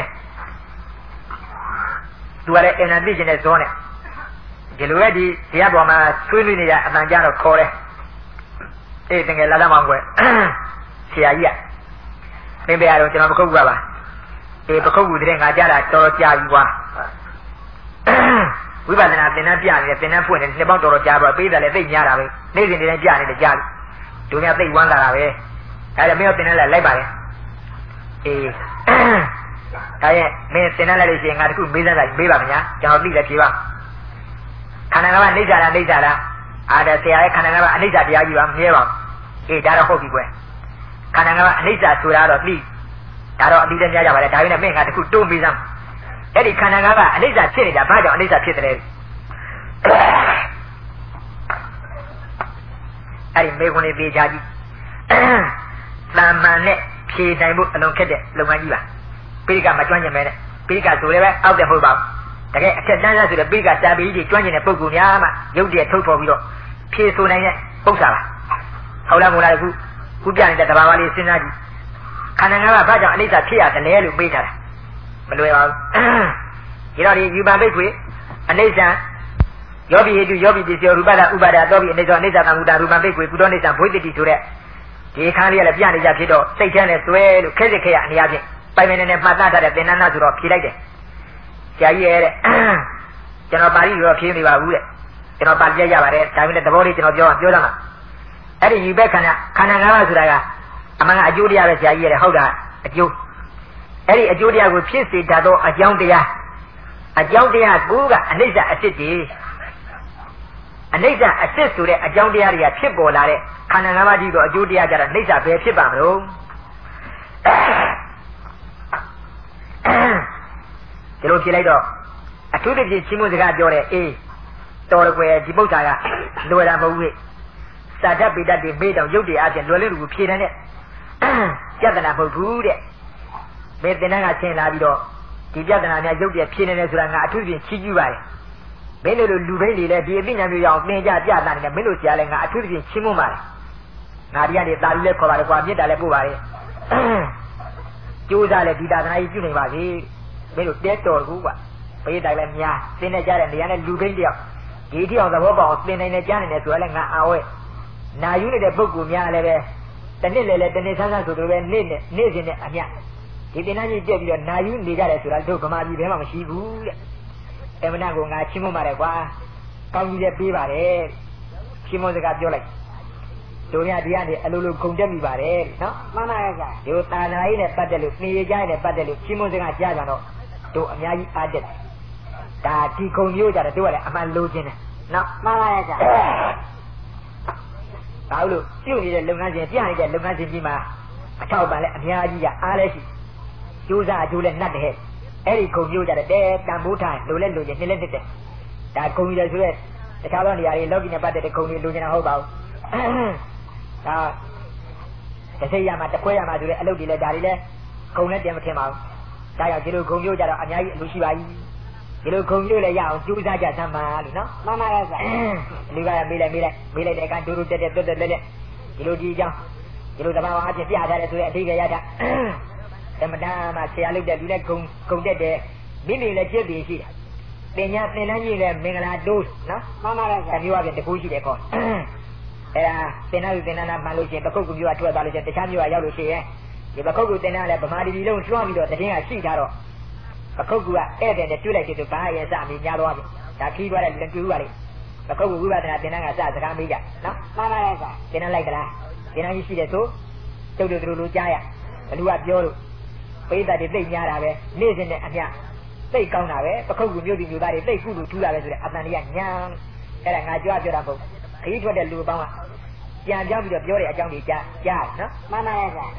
သူကလည်းအင်တာသိကျင်တဲ့ဇောနဲ့ဒီလိုပဲဒီတရားပေါ်မှာဆွေးနွေးနေတဲ့အတန်ကြားတော့ခေါ်တယ်အေးတကယ်လာလာမောင်ကွယ်ဆရာကြီးကသင်ပေးရတော့ကျွန်တော်ပခုတ်ကူပါအေးပခုတ်ကူတဲ့ငါကြားတာတော်တော်ကြာပြီကွာဝိပဿနာသင်္นานပြနေတယ်သင်္นานဖွင့်နေနှစ်ပေါင်းတော်တော်ကြာပါပေးတယ်လည်းသိညာတာပဲနေ့စဉ်နေ့တိုင်းကြာနေတယ်ကြာပြီတို့များသိဝမ်းလာတာပဲအဲဒါမင်းတို့သင်္นานလည်းလိုက်ပါလေအေးဒါရဲ့မင်းသင်္นานလိုက်လို့ရှိရင်ငါတခုမေးစမ်းတာမေးပါခင်ဗျာကျွန်တော်သိတယ်ဖြေပါခန္ဓာကဘာအိဋ္ဌာလားအိဋ္ဌာလားအာဒါဆရာရဲ့ခန္ဓာကဘာအိဋ္ဌာတရားကြီးပါမမြဲပါဘူးအေးဒါတော့ဟုတ်ပြီကွယ်ခန္ဓာကဘာအိဋ္ဌာဆိုတာတော့သိဒါတော့အပြီးတည်းများကြပါလေဒါပေမဲ့မင်းငါတခုတိုးမေးစမ်းအဲ့ဒီခန္ဓာကဘာအိဋ္ဌာဖြစ်နေတာဘာကြောင့်အိဋ္ဌာဖြစ်တယ်လဲအဲ့ဒီမေခွန်းလေးပေးချကြည့်တာမန်နဲ့ဖြေနိုင်ဖို့အလုံးခက်တဲ့လုပ်ငန်းကြီးပါပိဋကမကျွမ်းကျင်မဲနဲ့ပိဋကဆိုလည်းပဲအောက်တဲ့မဟုတ်ပါဘူးတကယ်အထက်တန်းစားဆိုတဲ့ပိဋကစာပေကြီးကျွမ်းကျင်တဲ့ပုဂ္ဂိုလ်များမှရုပ်တရက်ထုတ်ဖော်ပြီးတော့ဖြေဆိုနိုင်တဲ့ပု္ပ္ပာပါဟုတ်လားမို့လားခုခုပြနေတဲ့တဘာဝလေးစဉ်းစားကြည့်ခန္ဓာငါးပါးဘာကြောင့်အနိစ္စဖြစ်ရတယ်လဲလို့မေးထားတာမလွယ်ပါဘူးဒီတော့ဒီယူပံဘိက္ခွေအနိစ္စယောပိဟိတုယောပိပစ္စယောရူပဒဥပါဒသောပိအနိစ္စအနိစ္စသံဃုတာရူပံဘိက္ခွေကုတောနိစ္စဘွေတတိဆိုတဲ့ဒီခန်းလေးကလည်းပြနေကြဖြစ်တော့စိတ်ထဲနဲ့သွဲလို့ခဲစစ်ခဲရအနေအချင်းပိုင်မနေနဲ့မှတ်သားထားတဲ့သင်္นานဆိုတော့ဖြေလိုက်တယ်ဆရာကြီးရဲ့တဲ့ကျွန်တော်ပါဠိရောဖြေနေပါဘူးတဲ့ကျွန်တော်ပါဠိရပါတယ်ဒါပေမဲ့သဘောလေးကျွန်တော်ပြောပြောရမှာအဲ့ဒီယူဘက်ခန္ဓာခန္ဓာငါးပါးဆိုတာကအမှန်ကအကျိုးတရားပဲဆရာကြီးရဲ့ဟုတ်တာအကျိုးအဲ့ဒီအကျိုးတရားကိုဖြစ်စေတတ်သောအကြောင်းတရားအကြောင်းတရားကိုကအနိစ္စအစစ်တည်းအနိစ္စအစစ်ဆိုတဲ့အကြောင်းတရားတွေကဖြစ်ပေါ်လာတဲ့ခန္ဓာငါးပါးကြီးတော့အကျိုးတရားကြတာနိစ္စပဲဖြစ်ပါမလို့ဒီလိုဖြစ်လိုက်တော့အထူးသဖြင့်ချင်းမစကားပြောတယ်အေးတော်ရကွယ်ဒီပု္ပ္ပာကလွယ်တာမဟုတ်ဘူးစာတတ်ပိတတ်တွေမေးတော့ရုပ်တွေအပြင်လွယ်လေးတူဖြေတယ်နဲ့ပြဿနာမဟုတ်ဘူးတဲ့မေသင်္นานကချင်းလာပြီးတော့ဒီပြဿနာများရုပ်တွေဖြေနေတယ်ဆိုတာငါအထူးသဖြင့်ချီးကျူးပါတယ်မင်းတို့လူဘိန်းတွေလည်းဒီအသိဉာဏ်မျိုးရအောင်သင်ကြပြတာနေတယ်မင်းတို့ဆရာလည်းငါအထူးသဖြင့်ချီးမွမ်းပါတယ်ငါဒီကနေတာပြီးလဲခေါ်ပါလေကွာမြစ်တာလဲပို့ပါလေကျိုးစားလဲဒီသာသနာကြီးပြုနေပါစေမင်းတို့တဲတော်ကူကွာပေးတိုင်းလဲများသင်နေကြတဲ့နေရာနဲ့လူခိန်းတယောက်ဒီတိအောင်သဘောပေါက်သင်နိုင်နေကြနေတယ်ဆိုရလဲငါအာဝဲနာယူနေတဲ့ပုဂ္ဂိုလ်များလည်းပဲတနစ်လေလေတနစ်ဆန်းဆန်းဆိုတော့ပဲနေ့နဲ့နေ့စဉ်နဲ့အမြဒီတင်သားကြီးပြက်ပြီးတော့နာယူနေကြတယ်ဆိုတာတို့ဗမာပြည်ဘဲမှာမရှိဘူးတဲ့အမနာကိုငါချင်းမပါတယ်ကွာကောင်းကြီးလည်းပေးပါတယ်ချင်းမစကားပြောလိုက်တို့ရဒီကနေအလိုလိုဂုံတက်မိပါတယ်နော်မှန်ပါရဲ့ကွာဒီတာနာကြီးနဲ့ပတ်သက်လို့နေရကြတဲ့ပတ်သက်လို့ချင်းမစကားကြားကြတော့တို့အများကြီးအားတက်တယ်ဒါဒီဂုံမျိုးကြတယ်တို့ကလည်းအမှန်လိုချင်တယ်နော်မှန်ပါရဲ့ကွာဘာလို့ပြုတ်နေတဲ့လုပ်ငန်းစဉ်ပြနေတဲ့လုပ်ငန်းစဉ်ကြီးမှာအထောက်ပံ့လဲအများကြီးကအားလဲရှိကျိုးစားအကျိုးလဲနှတ်တဲ့အဲ့ဒီဂုံမျိုးကြတဲ့တန်ဖိုးထားလိုလဲလိုချင်နှိမ့်လဲတက်တယ်ဒါဂုံကြီးတယ်ဆိုရဲတခြားသောနေရာတွေလောကီနဲ့ပတ်သက်တဲ့ဂုံတွေလိုချင်တာဟုတ်ပါဘူးဒါတစ်စိတ်ရမှာတစ်ခွဲရမှာဆိုရဲအလုပ်တွေလဲဒါတွေလဲဂုံနဲ့တည်းမထင်ပါဘူးဒါကြောင့်ဒီလိုဂုံမျိုးကြတော့အများကြီးအလိုရှိပါကြီးဒီလိုဂုံမျိုးလဲရအောင်ကျိုးစားကြသမ်းပါလို့နော်မှန်ပါရဲ့ကွာလူကမေးလိုက်မေးလိုက်မေးလိုက်တဲ့အခါဒူဒူတက်တက်တွတ်တက်လက်လက်ဒီလိုဒီအကြောင်းဒီလိုသဘာဝအဖြစ်ပြထားတယ်ဆိုရဲအဓိပ္ပာယ်ရတာသမဏမှာဆရာလုပ်တဲ့လူနဲ့ဂုံဂုံတက်တယ်မိမိလည်းကျက်ပြီးရှိတာပညာသင်တန်းကြီးလည်းမင်္ဂလာတိုးနော်မှန်ပါရဲ့ကွာမျိုးအပြင်တကူရှိတယ်ခေါ်အဲ့ဒါသင်တန်းသင်တန်းမှန်လို့ရှိရင်ပခုတ်ကူမျိုးကထွက်သွားလို့ရှိရင်တခြားမျိုးကရောက်လို့ရှိရင်ဒီပခုတ်ကူသင်တန်းလည်းဗမာပြည်လုံးကျွမ်းပြီးတော့တည်င်းကရှိထားတော့ပခုတ်ကူကဧည့်သည်နဲ့တွေ့လိုက်တဲ့သူဘာရဲ့စအမိညားသွားပြီဒါခီးသွားတဲ့လက်တူပါလေပခုတ်ကူဝိပဿနာသင်တန်းကစစကားမေးကြနော်မှန်ပါရဲ့ကွာသင်တန်းလိုက်ကြလားသင်တန်းကြီးရှိတယ်ဆိုကျုပ်တို့တို့လိုကြားရဘလူကပြောလို့ပိဿတွေသိပ်များတာပဲနေ့စဉ်နဲ့အမျှသိပ်ကောင်းတာပဲပခုတ်ကူမျိုးဒီမျိုးသားတွေသိပ်ကုလူထူးတာပဲဆိုတဲ့အတန်တွေကညာအဲ့ဒါငါကြွားပြောတာမဟုတ်ခီးထွက်တဲ့လူပေါင်းကပြန်ပြောင်းပြီးတော့ပြောတဲ့အကြောင်းတွေကြားကြားနော်မှန်ပါရဲ့ကွာ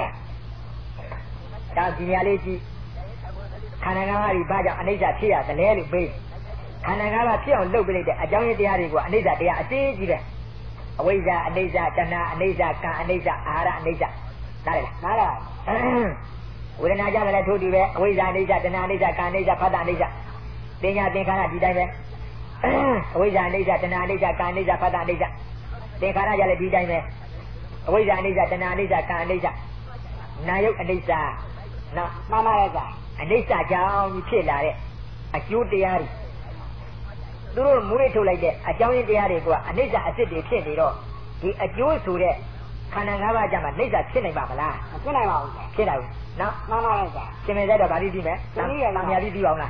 ဒါဒီနေရာလေးကြည့်ခန္ဓာငါးပါးကြီးဘာကြောင့်အနိစ္စဖြစ်ရသလဲလို့မေးခန္ဓာငါးပါးဖြစ်အောင်လုပ်ပြလိုက်တဲ့အကြောင်းရင်းတရားတွေကအနိစ္စတရားအသေးကြီးပဲအဝိဇ္ဇာအနိစ္စတဏှာအနိစ္စကံအနိစ္စအာဟာရအနိစ္စနားလည်လားနားလည်ဝေဒနာကြတယ်လည်းထို့တူပဲအဝိဇ္ဇာအနိစ္စတဏှာအနိစ္စကံအနိစ္စဖတ်တာအနိစ္စသင်ညာသင်္ခါရဒီတိုင်းပဲအဝိဇ္ဇာအနိစ္စတဏှာအနိစ္စကံအနိစ္စဖတ်တာအနိစ္စသင်္ခါရကြလည်းဒီတိုင်းပဲအဝိဇ္ဇာအနိစ္စတဏှာအနိစ္စကံအနိစ္စနာယုတ်အနိစ္စနော်မှန်ပါရဲ့ကွာအနိစ္စကြောင့်ဖြစ်လာတဲ့အကျိုးတရားတွေသူတို့မွေးထုတ်လိုက်တဲ့အကြောင်းရင်းတရားတွေကအနိစ္စအစစ်တွေဖြစ်နေတော့ဒီအကျိုးဆိုတဲ့ခန္ဓာ၅ပါးကြမှာနိစ္စဖြစ်နိုင်ပါမလားမဖြစ်နိုင်ပါဘူးဖြစ်နိုင်ဘူးနော်မှန်ပါရဲ့ကွာရှင်မေတဲ့တော့ဗာတိပြီးမယ်နာမည်ရနာမည်ပြီးပြီးအောင်လား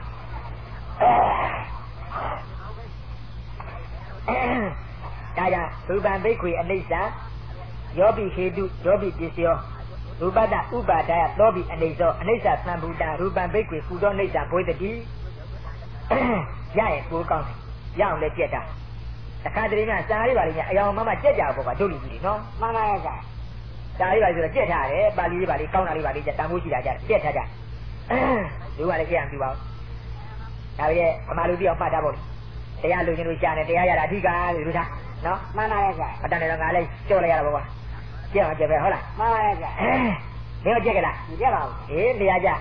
ဒါကြောင့်ရူပံဘိက္ခွေအနိစ္စယောပိဟေတုယောပိပစ္စယောရူပတဥပါဒယသောပိအနိစ္စအနိစ္စသံဗုဒ္ဓရူပံဘိက္ခွေကုသောနိစ္စဘွေတတိရရဲ့ကိုကောင်းတယ်ရအောင်လည်းကြက်တာအခါတည်းကစာရေးပါလိမ့်မယ်အယောင်မမကြက်ကြပေါ့ကွာဒုလိကြီးနော်မှန်ပါရဲ့ကွာစာရေးပါဆိုတော့ကြက်ထားတယ်ပါဠိလေးပါလေးကောင်းတာလေးပါလေးကြက်တန်ဖိုးရှိတာကြက်ကြက်ထားကြလူကလည်းကြက်အောင်ပြပါဦးဒါပေမဲ့ဗမာလူပြောင်းမှတ်တာပေါ့တရားလူချင်းတို့ရှားတယ်တရားရတာအဓိကလူသားနော်မှန်ပါရဲ့ကွာအတန်တယ်တော့ငါလည်းကြောက်လိုက်ရတာပေါ့ကွာကြက်အောင်ကြက်ပဲဟုတ်လားမှန်ပါရဲ့ကွာမင်းကြက်ကလားမကြက်ပါဘူးအေးတရားကြ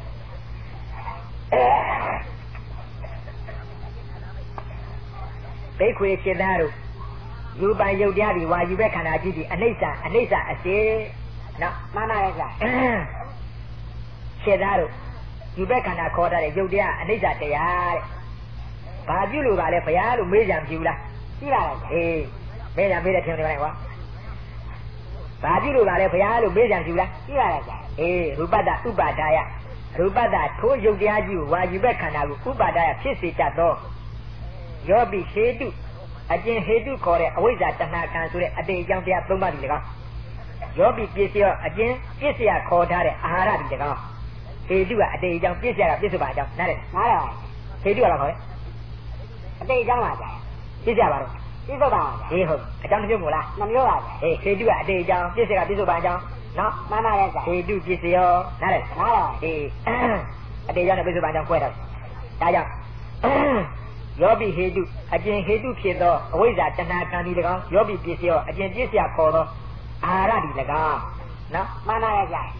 ဘိက္ခွေစေသားတို့ယူပန်ယုတ်တရားဒီဝါယူပဲခန္ဓာကြီးဒီအနိစ္စအနိစ္စအစေနော်မှန်ပါရဲ့ကွာစေသားတို့ယူပဲခန္ဓာခေါ်တာတဲ့ယုတ်တရားအနိစ္စတရားတဲ့ဘာပြုလို့ပါလဲဘုရားလို့မေးကြံပြူလားရှိပါလားအေးမေးကြံမေးတဲ့ထင်တယ်ကွာဘာပြုလို့ပါလဲဘုရားလို့မေးကြံပြူလားရှိပါလားအေးရူပတ္တဥပါဒာယရူပတ္တထိုးယုတ်တရားကြီးကိုဝါယူပဲခန္ဓာကိုဥပါဒာယဖြစ်စေတတ်သောယောပိဟေတုအကျင့်ဟေတုခေါ်တဲ့အဝိဇ္ဇာတဏှာကံဆိုတဲ့အတေအကြောင်းတရားသုံးပါးဒီ၎င်းယောပိပစ္စယောအကျင့်ပစ္စယခေါ်ထားတဲ့အာဟာရဒီ၎င်းဟေတုကအတေအကြောင်းပစ္စယကပစ္စုပန်အကြောင်းနားလည်နားလည်ဟေတုကတော့ခေါ်တယ်အတေအကြောင်းပါကြာပစ္စယပါတော့ပစ္စုပန်ဟေးဟုတ်အကြောင်းတစ်မျိုးမို့လားနှမျိုးပါဟေးဟေတုကအတေအကြောင်းပစ္စယကပစ္စုပန်အကြောင်းနော်မှန်ပါရဲ့ဟေတုပစ္စယောနားလည်နားလည်ဟေးအတေအကြောင်းနဲ့ပစ္စုပန်အကြောင်း꿰တော့ဒါကြောင့်ယောပိဟေတုအကျင့်ဟေတုဖြစ်သောအဝိဇ္ဇာတဏှာကံဒီ၎င်းယောပိပစ္စယောအကျင့်ပစ္စယခေါ်သောအာဟာရဒီ၎င်းနော်မှန်ပါရဲ့ကြာ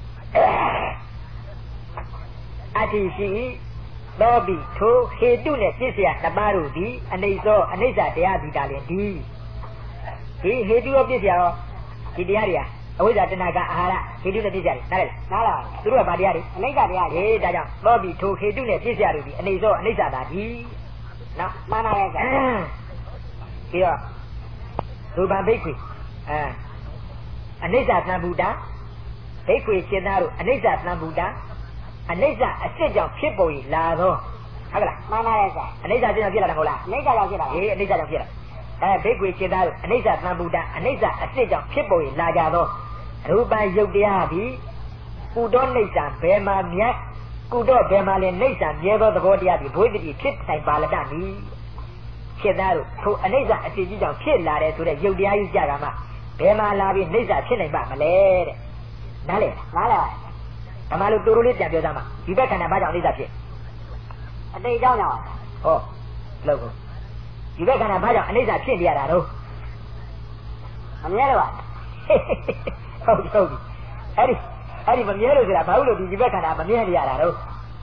အတ္တိရှိသောပိထိုဟေတုနဲ့ပစ္စယနှစ်ပါးတို့သည်အနိစ္စအနိစ္စတရားဒီတာလင်ဒီဒီဟေတုရောပစ္စယရောဒီတရားတွေကအဝိဇ္ဇာတဏှာကအာဟာရဟေတုနဲ့ပြည့်ကြတယ်နားလေနားလားသူတို့ကဘာတရားတွေအနိစ္စတရားတွေအေးဒါကြောင့်သောပြီးထိုဟေတုနဲ့ပြည့်ကြတယ်ဒီအနေစောအနိစ္စတာဒီနော်မှန်ပါရဲ့ပြီးတော့ရူပံဘိက္ခွေအဲအနိစ္စသံဗုဒ္ဓဘိက္ခွေရှင်သားတို့အနိစ္စသံဗုဒ္ဓအနိစ္စအစစ်ကြောင့်ဖြစ်ပေါ်လာသောဟုတ်ကလားမှန်ပါရဲ့ဆရာအနိစ္စကြောင့်ဖြစ်လာတာမဟုတ်လားအနိစ္စကြောင့်ဖြစ်လာအေးအနိစ္စကြောင့်ဖြစ်လာအဲဘိက္ခွေရှင်သားတို့အနိစ္စသံဗုဒ္ဓအနိစ္စအစစ်ကြောင့်ဖြစ်ပေါ်လာကြသောရူပံယုတ်တရားသည်ကုတော်နိစ္စဘယ်မှာမြတ်ကုတော်ဘယ်မှာလဲနိစ္စမြဲသောသဘောတရားသည်ဘဝိတ္တိဖြစ်နိုင်ပါလတ္တမည်ဖြစ်သားတို့ထိုအနိစ္စအစစ်ကြီးကြောင့်ဖြစ်လာတယ်ဆိုတဲ့ယုတ်တရားကြီးကြတာမှဘယ်မှာလာပြီးနိစ္စဖြစ်နိုင်ပါမလဲတဲ့နားလေနားလေဓမ္မလို့တူတူလေးပြန်ပြောစမ်းပါဒီဘက်ခန္ဓာဘာကြောင့်နိစ္စဖြစ်အတိတ်ကြောင့်ကြောင့်ဟောလောက်ကုန်ဒီဘက်ခန္ဓာဘာကြောင့်အနိစ္စဖြစ်နေရတာတော့မမြဲတော့ပါဟုတ်ဟုတ်ပြီအဲ့ဒီအဲ့ဒီမမြဲလို့ဆိုတာဘာလို့ဒီဒီဘက်ခန္ဓာမမြဲနေရတာတော့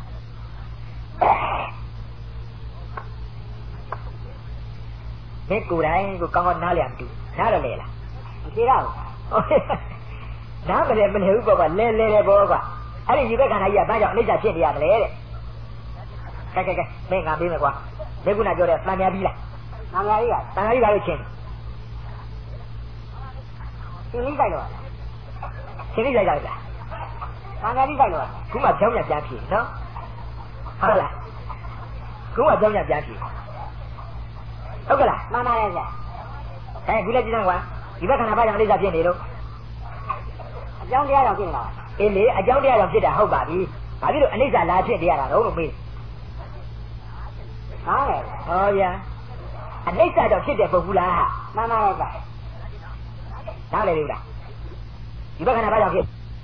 မင်းကိုယ်တိုင်ကိုကောင်းကောင်းနားလည်မတူနားရလေလားမသိတော့နားမလဲမလဲဘူးပေါ့ကလဲလဲတယ်ပေါ့ကွာအဲ့ဒီဒီဘက်ခန္ဓာကြီးကဘာကြောင့်အနိစ္စဖြစ်နေရတယ်တဲ့ကဲကဲကဲမင်းငါပေးမယ်ကွာဒီကုနာပြောတဲ့တန်မြာပြီးလားတန်မြာကြီးကတန်မြာကြီးကလို့ချင်းရှင်းလိုက်တော့ရှင်းလိုက်ကြလားတန်မြာကြီးကြတော့ခုမှကြောင်းညပြန်ဖြေနော်ဟုတ်လားခုမှကြောင်းညပြန်ဖြေဟုတ်ကလားမှန်ပါရဲ့ဆရာအဲဒီလက်ကြည့်စမ်းကွာဒီဘက်ခန္ဓာဘာကြောင့်အနိစ္စဖြစ်နေလို့အကြောင်းတရားကြောင့်ဖြစ်နေတာအေးလေအကြောင်းတရားကြောင့်ဖြစ်တာဟုတ်ပါပြီဘာဖြစ်လို့အနိစ္စလာဖြစ်နေရတာတော့လို့မေးဟာလေဟောဗျာအနိစ္စကြောင့်ဖြစ်တဲ့ပုဂ္ဂိုလ်လားမှန်ပါရဲ့ဗျာနားလေလို့လားဒီဘက်ခန္ဓာဘာကြောင့်ဖြစ်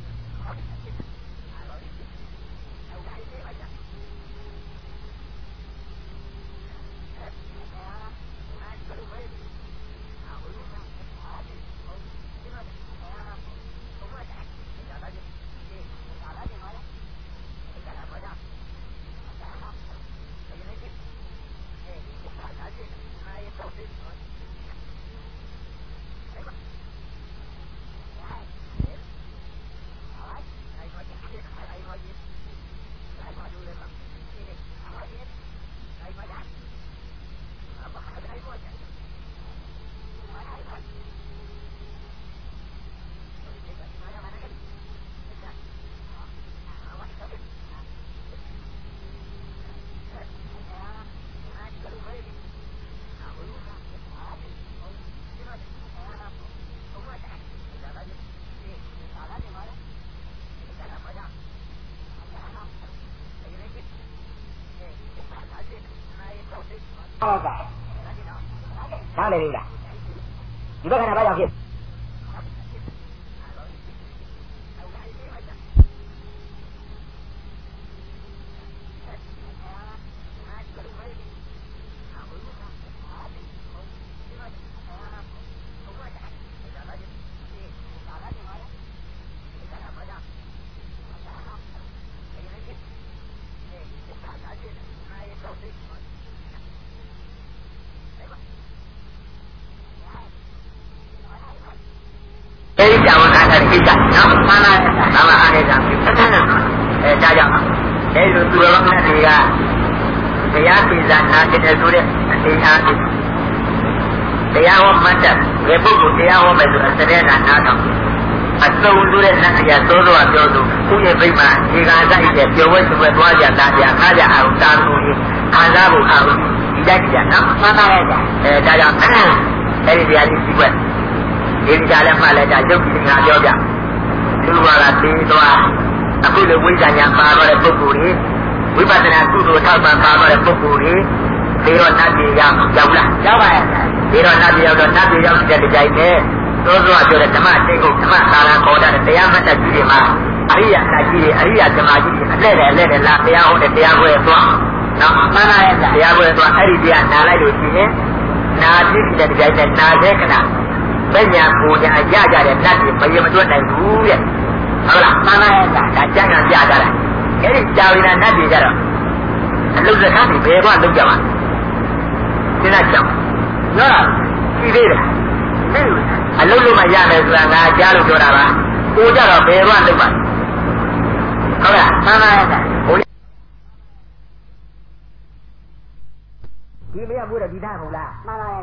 နားလေလို့လားဒီဘက်ခန္ဓာဘာကြောင့်ဖြစ်ကြောင့်အဲ့ဒါကိစ္စနော်မှန်လားဘာမှအားနေတာအဲဒါကြောင့်အဲ့လိုသူတော်များတွေကတရားပိဇာနာတဲ့ဆိုတဲ့အသေးအားဖြင့်တရားဟောမှတ်တဲ့ဘယ်ပုဂ္ဂိုလ်တရားဟောမယ်ဆိုအစရဲနာနာတော့အစုံဆိုတဲ့နတ်တရားသိုးတော်ပြောသူခုရဲ့ပြိမှဒီကစားရတဲ့ပြောဝဲဆိုပဲသွားကြတာကြခါကြအောင်တာလို့ခံစားဖို့အောင်ဒီတိုက်ကြနော်မှန်ပါရဲ့အဲဒါကြောင့်အဲ့ဒီတရားကြီးကြီးပဲဒီကြလည်းမှလည်းဒါရုပ်ရှင်ကပြောပြသူကလာပြီးသွားအခုလိုဝိဇ္ဇာညာပါတော့တဲ့ပုဂ္ဂိုလ်တွေဝိပဿနာကုသိုလ်ထောက်ပံ့ပါတော့တဲ့ပုဂ္ဂိုလ်တွေပြီးတော့နတ်ပြည်ရောက်ရောက်လားရောက်ပါရဲ့ပြီးတော့နတ်ပြည်ရောက်တော့နတ်ပြည်ရောက်တဲ့ကြိုက်နဲ့သို့သောပြောတဲ့ဓမ္မစိတ်ကိုဓမ္မသာလခေါ်တဲ့တရားမှတ်တဲ့ကြီးတွေမှာအရိယာကကြီးတွေအရိယာဓမ္မကြီးတွေအလဲ့တယ်အလဲ့တယ်လားတရားဟောတဲ့တရားပွဲသွားနော်မှန်ပါရဲ့တရားပွဲသွားအဲ့ဒီတရားနာလိုက်လို့ရှိရင်နာကြည့်တဲ့ကြိုက်နဲ့နာတဲ့ခဏပညာပူညာရကြတဲ့နတ်တွေမရေမတွက်နိုင်ဘူးတဲ့ဟုတ်လားမှန်ပါရဲ့ဒါကျမ်းဂန်ပြကြတာအဲ့ဒီကြာဝိနာနတ်တွေကြတော့အလုစကားတွေဘယ်တော့လုပ်ကြမှာသင်္နာကြောင့်နော်ရှိသေးတယ်မင်းအလုံးလုံးမရမယ်ဆိုတာငါကြားလို့ပြောတာပါကိုကြတော့ဘယ်တော့လုပ်ပါဟုတ်လားမှန်ပါရဲ့ဒီမရဘူးတဲ့ဒီသားဟုတ်လားမှန်ပါရဲ့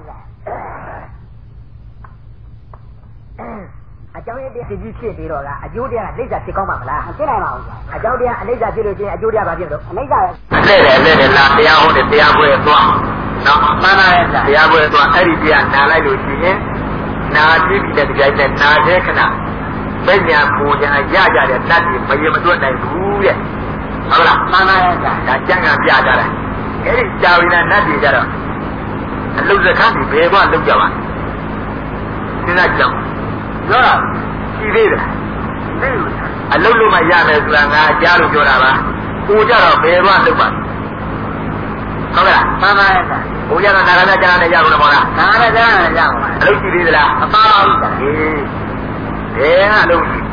အကြောင်းရင်းတရားကြီးဖြစ်ပြီးတော့ကအကျိုးတရားအိဋ္ဌာဖြစ်ကောင်းမှာမလားမဖြစ်နိုင်ပါဘူးအကြောင်းတရားအိဋ္ဌာဖြစ်လို့ချင်းအကျိုးတရားဘာဖြစ်လို့အိဋ္ဌာပဲအဲ့ဒါအဲ့ဒါလားတရားဟုတ်တယ်တရားပွဲသွားနော်မှန်ပါရဲ့တရားပွဲသွားအဲ့ဒီတရားနာလိုက်လို့ရှိရင်နာကြည့်ပြီးတဲ့တရားနဲ့နာတဲ့ခဏပညာပူညာရကြတဲ့တတ်ပြီးမရေမတွက်နိုင်ဘူးတဲ့ဟုတ်လားမှန်ပါရဲ့ဒါကျမ်းဂန်ပြကြတယ်အဲ့ဒီကြာဝိနာနတ်တွေကြတော့အလုစခန်းတွေဘယ်ကလုကြပါစဉ်းစားကြည့်ပြောတာရှိသေးတယ်အလုလို့မရမယ်ဆိုတာငါကြားလို့ပြောတာပါကိုကြတော့ဘယ်ကလုပါဟုတ်လားမှန်ပါရဲ့ကိုကြတော့နာဂနာကြားနဲ့ရဘူးလားမဟုတ်လားနာဂနာကြားနဲ့ရပါဘူးအလုရှိသေးသလားမပါဘူးဟေးဘယ်ကအလုရှိ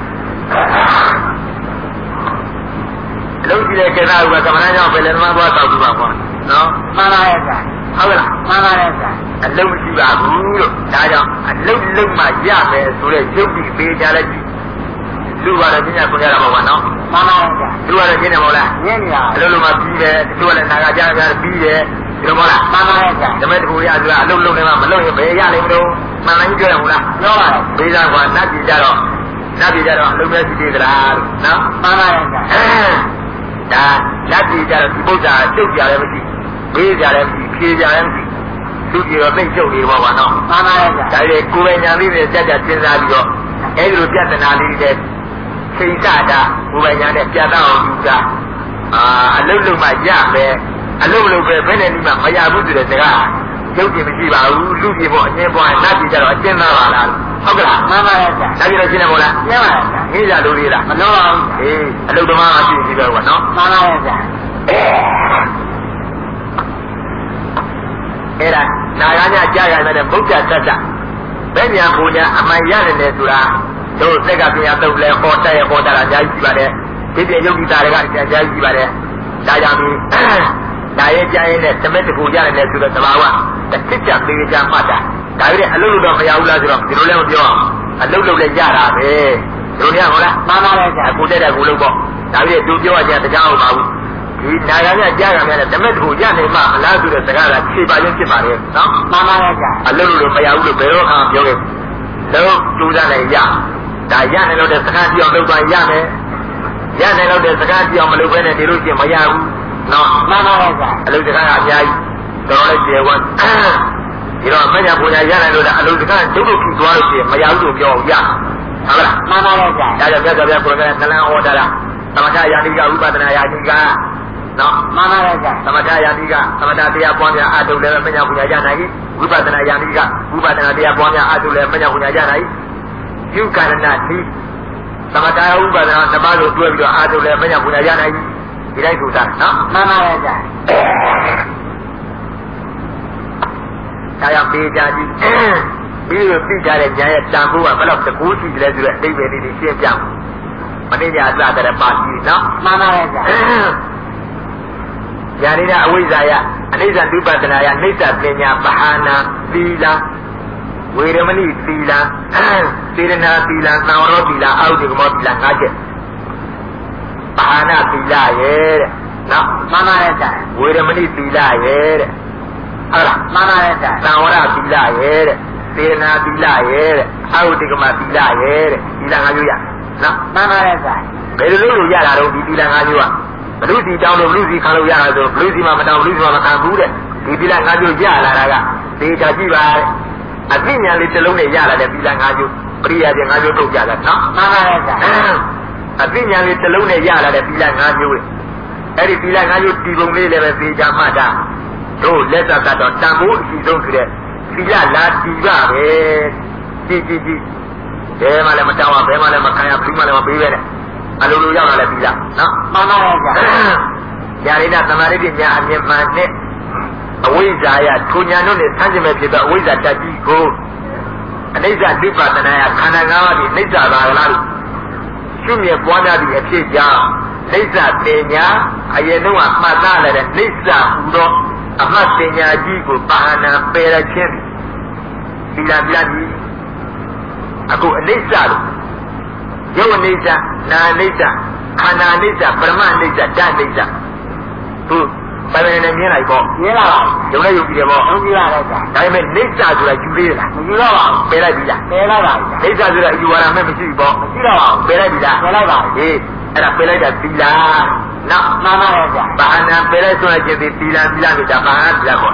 အလုရှိတဲ့ကိစ္စကသမဏကြောင့်ပဲလည်းမသွားတော့ဘူးပါကွာနော်မှန်ပါရဲ့ဟုတ်လားမှန်ပါရဲ့အလုံးမရှိပါဘူးလို့ဒါကြောင့်အလုံးလုံးမှရမယ်ဆိုတဲ့ရုပ်ပြီးပေးကြလိုက်ပြီလူကတော့ပြညာခွင့်ရတာပေါ့ကွာနော်မှန်ပါရဲ့လူကတော့ရှင်းတယ်မဟုတ်လားရှင်းနေတာအလုံးလုံးမှပြီးတယ်သူကလည်းနာဂကြကြပြီးတယ်ဒီလိုမဟုတ်လားမှန်ပါရဲ့ဓမ္မတကူရဆိုတာအလုံးလုံးနဲ့မှမလုံးရင်ဘယ်ရလိမ့်မလို့မှန်တိုင်းပြောရမလားပြောပါတယ်ဘေးသားကွာနတ်ပြည်ကြတော့နတ်ပြည်ကြတော့အလုံးမရှိသေးသလားနော်မှန်ပါရဲ့ဒါလက်ပြည်ကြတော့ဒီပုဒ်စာကျုပ်ကြလည်းမရှိဘေးကြလည်းမရှိဖြေကြလည်းမရှိလူကြီးတော့သိကျုပ်နေပါပါတော့မှန်ပါရဲ့ဒါလေကိုယ်ပဲညာလေးနဲ့စက်ကြစဉ်းစားပြီးတော့အဲဒီလိုပြဿနာလေးတွေချိန်ဆတာကိုယ်ပဲညာနဲ့ပြတ်တော့ယူတာအာအလုံးလုံးမှရမယ်အလုံးလုံးပဲဘယ်နဲ့ဒီမှမရဘူးဆိုတဲ့စကားရုပ်ကြည့်မရှိပါဘူးလူကြီးပေါ့အင်းပွားနတ်ပြည်ကြတော့အကျဉ်းသားပါလားဟုတ်ကလားမှန်ပါရဲ့ဒါကြည့်တော့ရှင်းတယ်မို့လားရှင်းပါရဲ့ဟင်းကြလူလေးလားမလို့ပါဘူးအေးအလုံးသမားအရှိရှိတော့ကွာနော်မှန်ပါရဲ့ဗျာအဲ့ဒါနာဂညကြားရတဲ့ဗုဒ္ဓတတ္တဘယ်ညာပူညာအမှန်ရတယ်လေဆိုတာတို့စက်ကပညာတုတ်လဲဟောတဲ့ဟောတာအများကြီးရှိပါတယ်ဒီပြယုတ်တိတာတွေကအများကြီးရှိပါတယ်ဒါကြောင့်ဒီဒါရဲ့ကြားရင်လည်းသမက်တကူရတယ်လေဆိုတော့သဘာဝတစ်ချက်ချက်ပေးကြမှတ်တာဒါပေမဲ့အလုပ်လုပ်တော့မရဘူးလားဆိုတော့ဒီလိုလည်းမပြောအောင်အလုပ်လုပ်လည်းရတာပဲဒီလိုရဟုတ်လားမှန်ပါလေကြာကိုတက်တဲ့ကိုလုပ်ပေါ့ဒါပေမဲ့သူပြောရတဲ့တရားဟုတ်ပါဘူးဒီနာဂညကြားရမယ်ဓမ္မတကူရနေမှမလားဆိုတဲ့စကားကခြေပါရင်ဖြစ်ပါလေနော်မှန်ပါလေကြာအလုပ်လုပ်လို့မရဘူးလို့ဘယ်တော့မှပြောခဲ့လုံးကျူးစားနိုင်ရဒါရနေလို့တဲ့စကားပြောင်းလုပ်သွားရမယ်ရနေလို့တဲ့စကားပြောင်းမလုပ်ဘဲနဲ့ဒီလိုချင်းမရဘူးနော်မှန်ပါလေကြာအလုပ်စကားကအများကြီးတော်တော်လေးကျေဝန်းဒီတော့မညာပူညာရနိုင်လို့အလုပ်စကားဒုက္ခဖြစ်သွားလို့ရှိရင်မရဘူးလို့ပြောရဟုတ်လားမှန်ပါလေကြာဒါကြောင့်ပြတ်ပြတ်ကိုယ်ကနလန်ဟောတာလားသမထယာတိကဥပဒနာယာတိကနော်မှန်ပါလေကြာသမထယာတိကသမထတရားပွားများအထုလည်းမညာပူညာရနိုင်ဝိပဿနာယာတိကဥပဒနာတရားပွားများအထုလည်းမညာပူညာရနိုင်ယူကာရဏတိသမထဥပဒနာနှစ်ပါးကိုတွဲပြီးတော့အထုလည်းမညာပူညာရနိုင်ဒီတိုင်းဆိုတာနော်မှန်ပါလေကြာဒါကြောင့်ပေးကြကြည့်ပြီးတော့သိကြတဲ့ဉာဏ်ရဲ့တန်ဖိုးကဘယ်တော့တကူရှိတယ်ဆိုတော့အိဗယ်လေးတွေရှင်းပြမနေ့ကအစတဲ့ပါတီနော်မှန်ပါရဲ့ဗျာญาณิနာအဝိဇ္ဇာယအနိစ္စဒုပဒနာယနိစ္စပညာပဟာနာသီလဝေရမဏိသီလစေရနာသီလသံဝရောသီလအာဟုတိကမောသီလငါးချက်ပဟာနာသီလရဲ့တဲ့နော်မှန်ပါရဲ့ဗျာဝေရမဏိသီလရဲ့တဲ့ဟုတ်လားမှန်ပါရဲ့ဗျာသံဝရသီလရဲ့တဲ့စေရနာသီလရဲ့တဲ့အာဟုတိကမသီလရဲ့တဲ့သီလငါးမျိုးရနော်မှန်ပါရဲ့ဗျာဘယ်လိုလုပ်လို့ရတာတော့ဒီသီလငါးမျိုးကဘလူစီတောင်းလို့ဘလူစီခံလို့ရတာဆိုဘလူစီမှာမတောင်းဘလူစီမှာမခံဘူးတဲ့ဒီသီလငါးမျိုးရလာတာကသေချာကြည့်ပါအသိဉာဏ်လေးတစ်လုံးနဲ့ရလာတဲ့သီလငါးမျိုးပရိယာပြငါးမျိုးထုတ်ကြတာနော်မှန်ပါရဲ့ဗျာအသိဉာဏ်လေးတစ်လုံးနဲ့ရလာတဲ့သီလငါးမျိုးအဲ့ဒီသီလငါးမျိုးဒီပုံလေးလည်းပဲသေချာမှတ်တာတို့လက်သက်တော့တန်ဖိုးအရှိဆုံးဆိုတဲ့သီလလာတီပါပဲကြည့်ကြည့်ကြည့်ဘယ်မှလည်းမတောင်းပါဘယ်မှလည်းမခံရဘူးမှလည်းမပေးပဲနဲ့အလိုလိုရောက်လာတဲ့သီလနော်မှန်ပါရဲ့ဗျာญาณิနာသမာဓိပညာအမြင်မှန်နဲ့အဝိဇ္ဇာယထိုညာတို့နဲ့ဆန်းကျင်မဲ့ဖြစ်သောအဝိဇ္ဇာတတ်ကြီးကိုအနိစ္စဒုပဒနာယခန္ဓာငါးပါးဒီအနိစ္စပါလားလို့ရှုမြင်ပွားများသည့်အဖြစ်ကြောင့်နိစ္စပညာအရင်တော့မှတ်သားလာတဲ့နိစ္စဟူသောအမှတ်ပညာကြီးကိုပါဏာပယ်ရခြင်းသီလပြတ်ကြီးအခုအနိစ္စလို့ရုပ်အနိစ္စနာအနိစ္စခန္ဓာအနိစ္စပရမအနိစ္စဓာတ်အနိစ္စသူဘယ်နဲ့မြင်လိုက်ပေါ့မြင်လာပါရုပ်နဲ့ရုပ်ကြည့်တယ်ပေါ့ရုပ်ကြည့်ရတယ်ဗျာဒါပေမဲ့နိစ္စဆိုတာယူသေးလားမယူတော့ပါဘူးပယ်လိုက်ပြီလားပယ်လိုက်ပါပြီနိစ္စဆိုတာအယူဝါဒမဲ့မရှိဘူးပေါ့မရှိတော့ပါဘူးပယ်လိုက်ပြီလားပယ်လိုက်ပါဟေးအဲ့ဒါပယ်လိုက်တာသီလားနော်မှန်ပါရဲ့ဗျာဘာနာပယ်လိုက်ဆိုရင်သီလားသီလားဆိုတာဘာနာသီလားပေါ့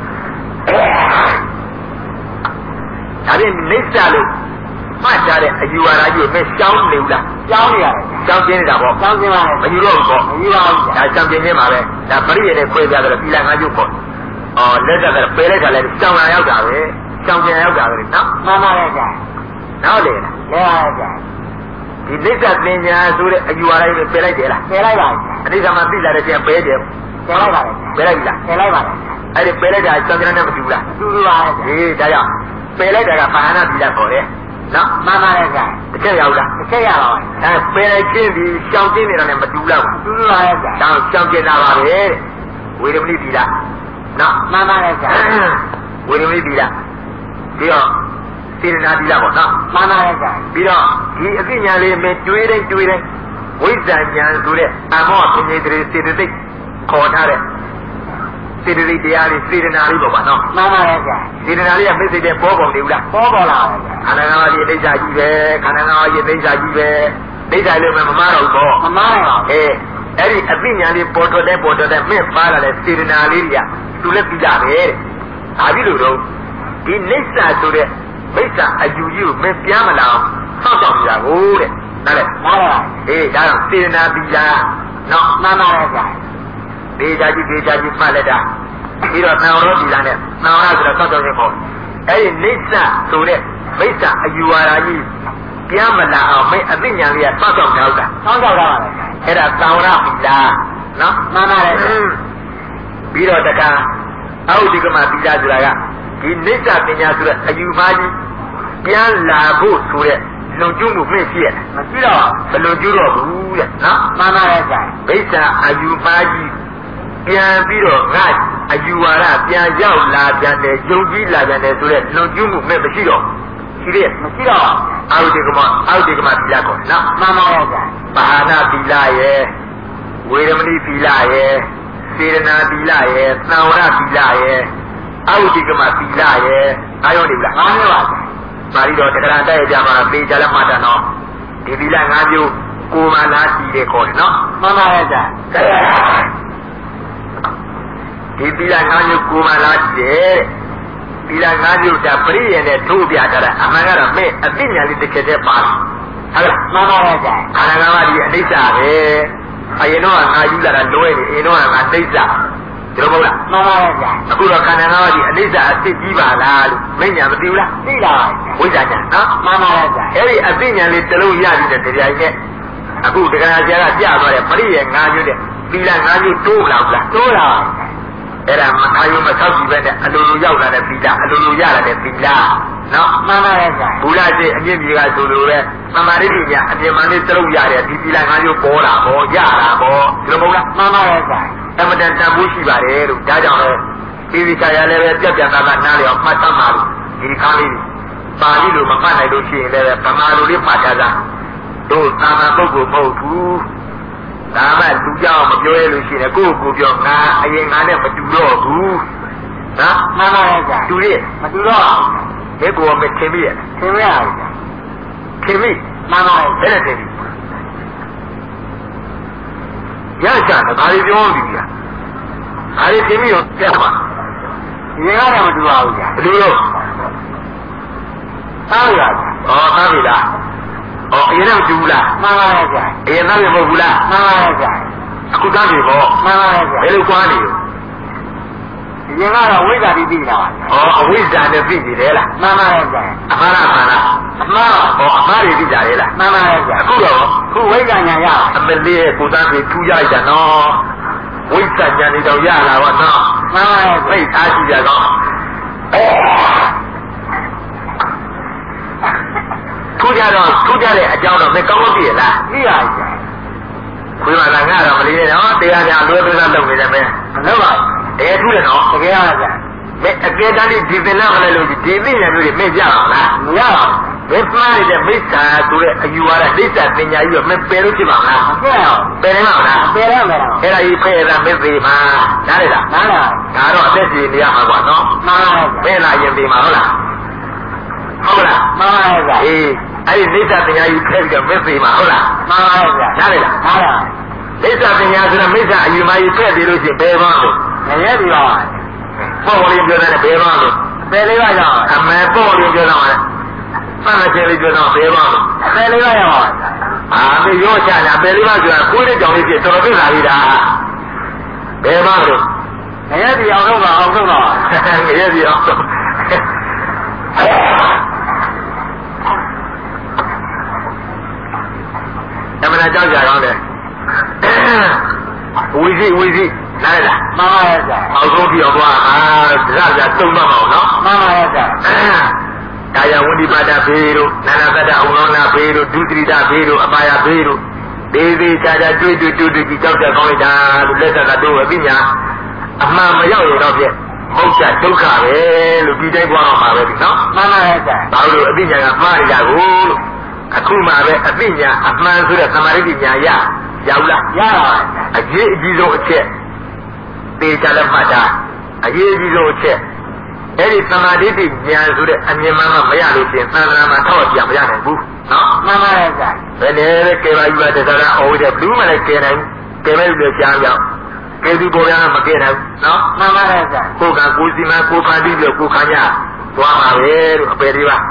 ဒါပြင်နိစ္စလို့မှတ်ကြတဲ့အယူဝါဒကြီးကိုမရှောင်းနေဘူးလားရှောင်းနေရတယ်ရှောင်းကျင်းနေတာပေါ့ရှောင်းကျင်းပါလေမယူတော့ဘူးပေါ့မယူပါဘူးဒါရှောင်းကျင်းခြင်းပါပဲဒါပရိယေနဲ့ခွဲပြတယ်သီလားငါးကျုပ်ပေါ့အော်လက်သက်ပယ်လိုက်တာလည်းရှောင်းလာရောက်တာပဲရှောင်းကျင်ရောက်တာပဲနော်မှန်ပါရဲ့ဗျာနောက်လေလားလဲပါရဲ့ဗျာဒီနိစ္စပညာဆိုတဲ့အယူဝါဒကြီးပယ်လိုက်တယ်လားပယ်လိုက်ပါဗျာအနိစ္စမှာသိလာတဲ့ပြန်ပယ်တယ်ပယ်လိုက်ပါလေပယ်လိုက်ပြီလားပယ်လိုက်ပါလေအဲ့ဒီပယ်လိုက်တာရှောင်းကျင်နဲ့မတူဘူးလားတူတူပါရဲ့ဟေးဒါကြောင့်ပယ်လိုက်တာကဘာနာသီလားခေါ်တယ်နော်မှန်ပါရဲ့ဗျာတစ်ချက်ရောက်လားတစ်ချက်ရပါဘူးအဲပယ်လိုက်ခြင်းဒီရှောင်းကျင်နေတာနဲ့မတူလားတူတူပါရဲ့ဗျာတောင်းရှောင်းကျင်တာပါပဲဝေဒမနိသီလားနော်မှန်ပါရဲ့ဗျာဝေဒမနိသီလားပြီးတော့စေတနာသီလားပေါ့နော်မှန်ပါရဲ့ဗျာပြီးတော့ဒီအသိဉာဏ်လေးမင်းတွေးတိုင်းတွေးတိုင်းဝိဇ္ဇာဉာဏ်ဆိုတဲ့အမောပညာတည်းစေတသိက်ခေါ်ထားတဲ့စေတသိက်တရားလေးစေတနာလေးပေါ့ဗျာနော်မှန်ပါရဲ့ဗျာစေတနာလေးကမိတ်စိတ်တဲ့ပေါ်ပေါ်နေဘူးလားပေါ်ပေါ်လာပါဗျာခန္ဓာငါးပါးကြီးအိဋ္ဌာကြီးပဲခန္ဓာငါးပါးကြီးအိဋ္ဌာကြီးပဲအိဋ္ဌာလေးမှမမားတော့ဘူးမမားတော့အေးအဲ့ဒီအသိဉာဏ်လေးပေါ်ထွက်တဲ့ပေါ်ထွက်တဲ့မင်းပါလာတဲ့စေတနာလေးတွေကသူလည်းပြီးကြပဲတဲ့ဒါပြီလို့တော့ဒီနိစ္စဆိုတဲ့မိစ္ဆာအယူကြီးကိုမင်းပြန်မလာအောင်စောင့်ဆောင်ကြကိုတဲ့နားလဲနားလဲအေးဒါကြောင့်စေတနာပြီးလားနော်မှန်ပါရဲ့ဗျာဒေချာကြီးဒေချာကြီးမှတ်လိုက်တာပြီးတော့သံဝရဒီလာနဲ့သံဝရဆိုတော့စောင့်ဆောင်ခြင်းပေါ့အဲ့ဒီနိစ္စဆိုတဲ့မိစ္ဆာအယူဝါဒကြီးပြန်မလာအောင်မင်းအသိဉာဏ်လေးကစောင့်ဆောင်ကြတာစောင့်ဆောင်တာပါလေအဲ့ဒါသံဝရပြီးလားနော်မှန်ပါရဲ့ပြီးတော့တခါအောက်ဒီကမှာပြီးလားဆိုတာကဒီနိစ္စပညာဆိုတဲ့အယူပါကြီးပြန်လာဖို့ဆိုတဲ့လုံကျုံမှုပြည့်ရှိရမရှိတော့ဘလုံကျုံတော့ဘူးတဲ့နော်မှန်ပါရဲ့ဗျာဘိစ္ဆာအယူပါကြီးပြန်ပြီးတော့ငါအယူဝါဒပြန်ရောက်လာပြန်တယ်ယုံကြည်လာပြန်တယ်ဆိုတဲ့လုံကျုံမှုမဲ့မရှိတော့ရှိတယ်မရှိတော့အောက်ဒီကမှာအောက်ဒီကမှာပြီးလားကောနော်မှန်ပါရဲ့ဗျာဘာနာသီလရဲ့ဝေရမဏိသီလရဲ့စေရနာသီလရဲ့သံဝရသီလရဲ့အောက်ဒီကမှာသီလရဲ့အားရောနေပြီလားငါးမျိုးပါပါဠိတော်တက္ကရာတိုက်ကြမှာပေကြလက်မှတ်တာနော်ဒီသီလငါးမျိုးကိုယ်မှလားကြည့်တယ်ခေါ်တယ်နော်မှန်ပါရဲ့ဗျာဒီသီလငါးမျိုးကိုယ်မှလားကြည့်တယ်သီလငါးမျိုးဒါပရိယေနဲ့ထိုးပြထားတာအမှန်ကတော့မဲ့အသိဉာဏ်လေးတစ်ချက်တည်းပါလားဟုတ်လားမှန်ပါရဲ့ဗျာခန္ဓာငါးပါးဒီအနိစ္စပဲအရင်တော့ငါယူလာတာလွဲနေအရင်တော့ငါအိဋ္ဌာဒီလိုမဟုတ်လားမှန်ပါရဲ့ဗျာအခုတော့ခန္ဓာငါးပါးဒီအနိစ္စအသိကြီးပါလားလို့မညာမသိဘူးလားသိလားဝိဇ္ဇာဉာဏ်နော်မှန်ပါရဲ့ဗျာအဲ့ဒီအသိဉာဏ်လေးတစ်လုံးရပြီတဲ့တရားကြီးနဲ့အခုတရားဆရာကပြသွားတယ်ပရိယေငါးမျိုးတဲ့သီလငါးမျိုးတိုးလာဘူးလားတိုးလာအဲ့ဒါမအာယုမဆောက်ကြည့်ပဲနဲ့အလိုလိုရောက်လာတဲ့သီလအလိုလိုရလာတဲ့သီလနော်မှန်ပါရဲ့ဗျာဘုရားရှိအမြင့်ကြီးကဆိုလိုပဲသမာဓိပညာအမြင်မှန်လေးတရုပ်ရတယ်ဒီသီလငါးမျိုးပေါ်လာပေါ်ရလာပေါ်ဒီလိုမဟုတ်လားမှန်ပါရဲ့ဗျာအမှန်တန်တန်ဖို့ရှိပါတယ်လို့ဒါကြောင့်လည်းဒီဒီခါရလည်းပဲပြက်ပြက်သားသားနားလျော်မှတ်တတ်ပါလို့ဒီခါလေးပါဠိလိုမမှတ်နိုင်လို့ရှိရင်လည်းဗမာလိုလေးမှတ်ထားတာတို့သာမန်ပုဂ္ဂိုလ်မဟုတ်ဘူးဒါမှသူကြောင့်မပြောရလို့ရှိရင်ကိုယ့်ကိုယ်ပြောငါအရင်ငါနဲ့မတူတော့ဘူးနော်မှန်ပါရဲ့ဗျာတူရမတူတော့ဒီကိုယ်မထင်မိရထင်မရဘူးထင်မိမှန်ပါရဲ့ဘယ်နဲ့ထင်မိရကြတယ်ဘာလို့ပြောလို့လဲအားရထင်မိရောပြတ်ပါဒီကတော့မတူပါဘူးဗျာဘယ်လိုလဲသားရဩသားပြီလားဩအရင်ကမတူဘူးလားမှန်ပါရဲ့ဗျာအရင်သားပြီမဟုတ်ဘူးလားမှန်ပါရဲ့ဗျာအခုသားပြီပေါ့မှန်ပါရဲ့ဗျာဘယ်လိုကွာနေလဲဒီရင်ကတော့ဝိဇ္ဇာတိသိနေတာပါဩအဝိဇ္ဇာနဲ့သိနေတယ်လားမှန်ပါရဲ့ဗျာအမှားလားမှန်လားအမှားဩအမှားတွေသိကြတယ်လားမှန်ပါရဲ့ဗျာအခုတော့ခုဝိဇ္ဇာညာရအမလေးရဲ့ကိုသားကြီးထူးရလိုက်တာနော်ဝိဇ္ဇာညာနေတော့ရလာပါနော်မှန်ပါရဲ့သိသားကြည့်ကြတော့ထူးကြတော့ထူးကြတဲ့အကြောင်းတော့မကောင်းလို့သိရလားသိရပါဗျာခွေးမလာငါတော့မလေးနဲ့နော်တရားများလွယ်လွယ်လုပ်နေတယ်မင်းမလုပ်ပါဘူးတရားထူးတယ်နော်တကယ်ပါဗျာမင်းအကဲတန်းလေးဒီသင်လာမလဲလို့ဒီသိဉာဏ်မျိုးတွေမင်းကြအောင်လားမရပါဘူးမဘယ်မှားတဲ့မိစ္ဆာဆိုတဲ့အယူဝါဒမိစ္ဆာပညာကြီးကမပယ်လို့ဖြစ်ပါမလားမပယ်အောင်ပယ်နိုင်ပါမလားပယ်ရမယ်တော့အဲ့ဒါကြီးဖယ်တာမစ်သေးမှာနားလေလားနားလားဒါတော့အသက်ကြီးနေရမှာကွာနော်မှန်ပါပဲမင်းလာရင်ပြီးမှာဟုတ်လားဟုတ်လားမှန်ပါဗျာအေးအဲ့ဒီမိစ္ဆာပညာကြီးဖယ်ပြီးတော့မစ်သေးမှာဟုတ်လားမှန်ပါဗျာနားလေလားနားလားမိစ္ဆာပညာဆိုတော့မိစ္ဆာအယူမကြီးဖက်ပြီးလို့ရှိရင်ဘယ်ပါ့လို့မရဲပြီပါပေါ့လေးပြောတယ်ဘယ်ပါ့လို့ဘယ်လေးပါကြောင့်အမေပေါ့လေးပြောတော့မှန်တယ်လေးပြောတော့ဘယ်ပါ့လို့ဘယ်လေးပါကြောင့်အာမေရောချလာဘယ်လေးပါဆိုတာကိုယ်တဲ့ကြောင့်လေးဖြစ်တော်တော်ပြလာပြီဒါဘယ်ပါ့လို့မရဲပြီအောင်တော့အောင်တော့မရဲပြီအောင်အမှန်ကြောက်ကြရောင်းတယ်ဝီစီဝီစီနားလားမှန်ပါရဲ့ဗျာအောက်ဆုံးပြောသွားအာဒါကြတုံတော့အောင်နော်မှန်ပါရဲ့ဗျာဒါယဝိတိပါဒဘေးတို့နာနာတတအဝေါနာဘေးတို့ဒုတိယဘေးတို့အပါယဘေးတို့ဒေဝီချာချာတွေ့တွေ့တွေ့တွေ့ကြောက်ကြကောင်းလိုက်တာလို့လက်ဆက်ကတော့အသိညာအမှန်မရောက်ရင်တော့ပြမုတ်ချဒုက္ခပဲလို့ဒီတိုင်းပြောအောင်ပါပဲဒီနော်မှန်ပါရဲ့ဗျာဘာလို့အသိညာကမှားရကြကိုလို့အခုမှပဲအသိညာအမှန်ဆိုတဲ့သမာဓိညာရရောက်လားရပါအရေးအကြီးဆုံးအချက်တေချာလည်းမှတ်တာအရေးအကြီးဆုံးအချက်အဲ့ဒီသမာဓိဉာဏ်ဆိုတဲ့အမြင်မှမရလို့ရှိရင်သံဃာမှာထောက်ပြမရနိုင်ဘူးနော်မှန်ပါရဲ့ဗျာဘယ်နဲ့လဲကေပါယူပါတဲ့စကားအော်တဲ့ဘူးမလဲကေနိုင်ကေမဲ့လို့ကြားကြောင်းကေသူပေါ်ရမကေနိုင်နော်မှန်ပါရဲ့ဗျာကိုကကိုစီမံကိုဖန်ပြီးလို့ကိုခံရသွားပါပဲလို့အပေဒီပါ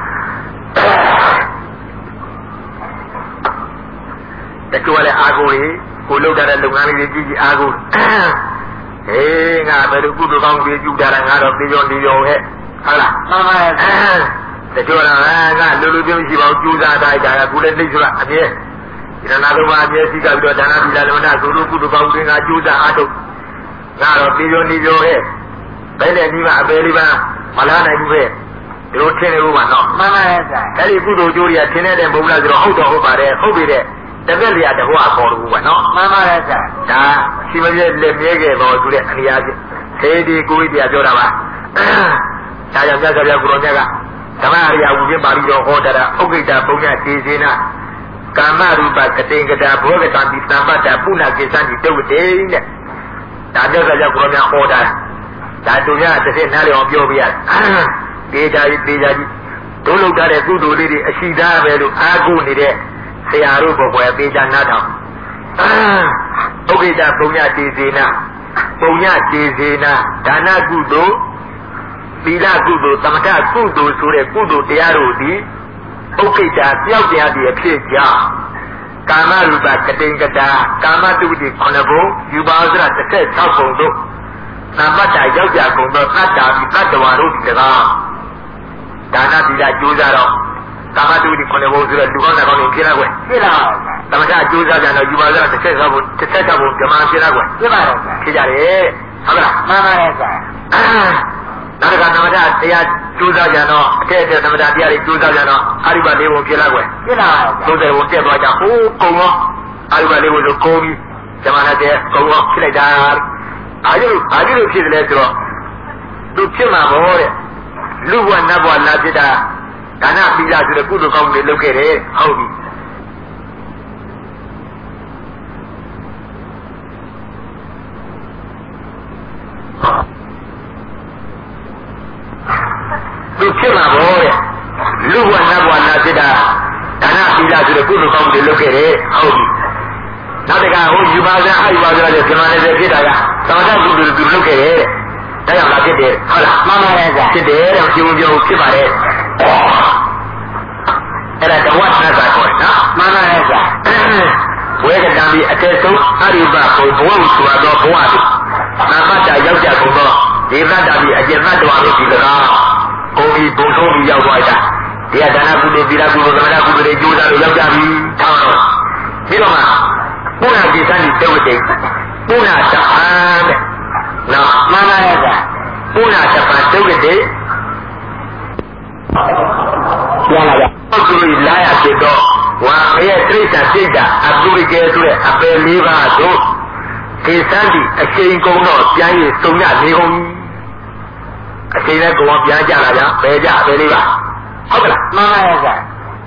တချို့လည်းအာကိုကြီးကိုလုပ်တဲ့လုပ်ငန်းလေးကြီးကြီးအာကိုဟေးငါဘယ်လိုကုသိုလ်ကောင်းကြီးပြုတာလဲငါတော့ပြေကျော်နေရောဟဲ့ဟုတ်လားမှန်ပါရဲ့တချို့ကငါလူလူပြုံးရှိပါဘူးကျူးစားတိုင်းတာကကိုလည်းနှိမ့်ဆိုတာအမြဲဒီနာတော်မှာအမြဲရှိကြပြီးတော့ဒါနသီလလုံးနာကုသိုလ်ကုသိုလ်ကောင်းကြီးငါကျူးစားအားထုတ်ငါတော့ပြေကျော်နေရောဟဲ့ဘယ်နဲ့ဒီမှာအပေလေးပါမလားနိုင်ဘူးပဲဒီလိုထင်နေဦးပါတော့မှန်ပါရဲ့အဲ့ဒီကုသိုလ်ကျိုးတွေကထင်နေတဲ့ဘုရားဆိုတော့ဟုတ်တော့ဟုတ်ပါတယ်ဟုတ်ပြီတဲ့တပည့်လျာတဟောအပေါ်လို့ပဲနော်မှန်ပါရဲ့ဗျာဒါရှိမပြည့်လက်မြဲခဲ့တော့ဆိုတဲ့အနေအားဖြင့်သေဒီကိုဝိတရားပြောတာပါဒါကြောင့်မြတ်စွာဘုရားကိုရောမြတ်ကဓမ္မအရိယဝိပ္ပပါဠိတော်ဟောတာဥက္ကိတပုံညတေဇေနကာမရူပကတိင်္ဂတာဘောဂတံတိသံပတ္တပုဏ္ဏကိသံတိတုတ်တေတဲ့ဒါမြတ်စွာဘုရားကိုရောမြတ်ဟောတာဒါသူများတစ်စိနားလျော်ပြောပြရတေချာကြီးတေချာကြီးတို့လုပ်တဲ့ကုသိုလ်လေးတွေအရှိသားပဲလို့အားကိုးနေတဲ့ဆရာတို့ဘွယ်ပေးချနာထောင်ဥက္ကိတပုံညတေဇေနပုံညတေဇေနဒါနကုသိုလ်သီလကုသိုလ်သမထကုသိုလ်ဆိုတဲ့ကုသိုလ်တရားတို့သည်ဥက္ကိတပြောက်တရားတွေအဖြစ်ကြောင့်ကာမရူပကတိင်္ဂတာကာမတုတိခုနှစ်ဘုံယူပါစရတစ်ဆက်၆ဘုံတို့သံပတ္တရောက်ကြကုန်သောသတ္တာပိတ္တဝါတို့တကားဒါနသီလကျိုးစားတော့ကာမတုတိခုနှစ်ဘုံဆိုတော့လူကောင်းတဲ့ကောင်းတွေဖြစ်လာကွယ်ဖြစ်လာပါသမထကျိုးစားကြတော့ယူပါစရတစ်ဆက်၆ဘုံတစ်ဆက်၆ဘုံဓမ္မဖြစ်လာကွယ်ဖြစ်ပါတော့ဖြစ်ကြတယ်ဟုတ်လားမှန်ပါရဲ့ဗျာနောက်တစ်ခါသမထတရားကျိုးစားကြတော့အထက်အထက်သမထတရားတွေကျိုးစားကြတော့အာရိပလေးဘုံဖြစ်လာကွယ်ဖြစ်လာပါသုံးဆယ်ဘုံတက်သွားကြဟိုးကုံရောအာရိပလေးဘုံဆိုကုံပြီးဓမ္မနဲ့တဲ့ကုံရောဖြစ်လိုက်တာအာရုံအာရုံဖြစ်တယ်လဲဆိုတော့သူဖြစ်မှာပေါ့တဲ့လူဘဝနတ်ဘဝလာဖြစ်တာဒါနသီလဆိုတဲ့ကုသိုလ်ကောင်းတွေလုပ်ခဲ့တယ်ဟုတ်ပြီသူဖြစ်မှာပေါ့တဲ့လူဘဝနတ်ဘဝလာဖြစ်တာဒါနသီလဆိုတဲ့ကုသိုလ်ကောင်းတွေလုပ်ခဲ့တယ်ဟုတ်ပြီနောက်တကဟိုယူပါစံအယူပါစံတဲ့ဇမနဲ့ဖြစ်တာကသမထကုသိုလ်သူလုပ်ခဲ့တယ်တဲ့ဒါကြောင့်လာဖြစ်တယ်ဟုတ်လားမှန်ပါရဲ့ဗျာဖြစ်တယ်တဲ့ရှင်ဘုရားဖြစ်ပါတယ်အဲ့ဒါတဝတ်သတ်တာခေါ်တယ်နော်မှန်ပါရဲ့ဗျာဝေကတံဒီအတေဆုံးအရိပဘုံဘဝဆိုတော့ဘဝတိနာမတ္တရောက်ကြကုန်တော့ဒီသတ္တဒီအကျဉ်းသတ္တဝါလို့ဒီကကားကိုဒီဘုံဆုံးပြီးရောက်သွားတာဒီကဒါနကုသိုလ်သီလကုသိုလ်သမထကုသိုလ်တွေကျိုးစားလို့ရောက်ကြပြီထောင်းတော့ဒီတော့မှပုဏ္ဏကိသံဒီတေဝတိပုဏ္ဏတပံတဲ့နော်မှန်ပါရဲ့ဗျာပုဏ္ဏတပံတေဝတိကျန်လာကြပုဂ္ဂိုလ်လာရဖြစ်တော့ဝါရဲ့တိဋ္ဌာစိတ်တာအပုရိကေဆိုတဲ့အပယ်လေးပါးတို့ဒီစံဒီအချိန်ကုန်တော့ပြန်ရစုံရနေကုန်အချိန်နဲ့ကုန်ပြန်ကြလာကြဘယ်ကြဘယ်လေးပါဟုတ်ကလားမှန်ပါရဲ့ဗျာ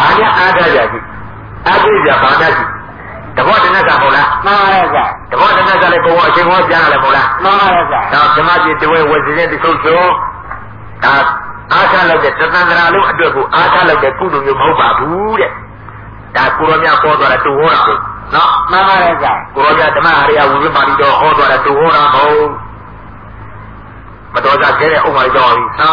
ညာအားထားကြကြီးအားကိုးကြဘာများကြီးတဘောတနက်ကမဟုတ်လားမှန်ပါရဲ့ဗျာတဘောတနက်ကလည်းဘုံအရှင်ဘောပြန်ရတယ်မဟုတ်လားမှန်ပါရဲ့ဗျာတော့ဓမ္မကြီးတဝဲဝစီတဲ့တခုချိုဒါအားထားလို့တဲ့သတ္တန္တရာလုံးအတွက်ကိုအားထားလို့တဲ့ကုသိုလ်မျိုးမဟုတ်ပါဘူးတဲ့ဒါကိုရောမြတ်ဟောသွားတာတူဟောတာပဲနော်မှန်ပါရဲ့ဗျာကိုရောမြတ်ဓမ္မအရိယဝိပဿနာတော်ဟောသွားတာတူဟောတာမဟုတ်မတော်ကြတဲ့ဥပမာကြောင်းပြီနော်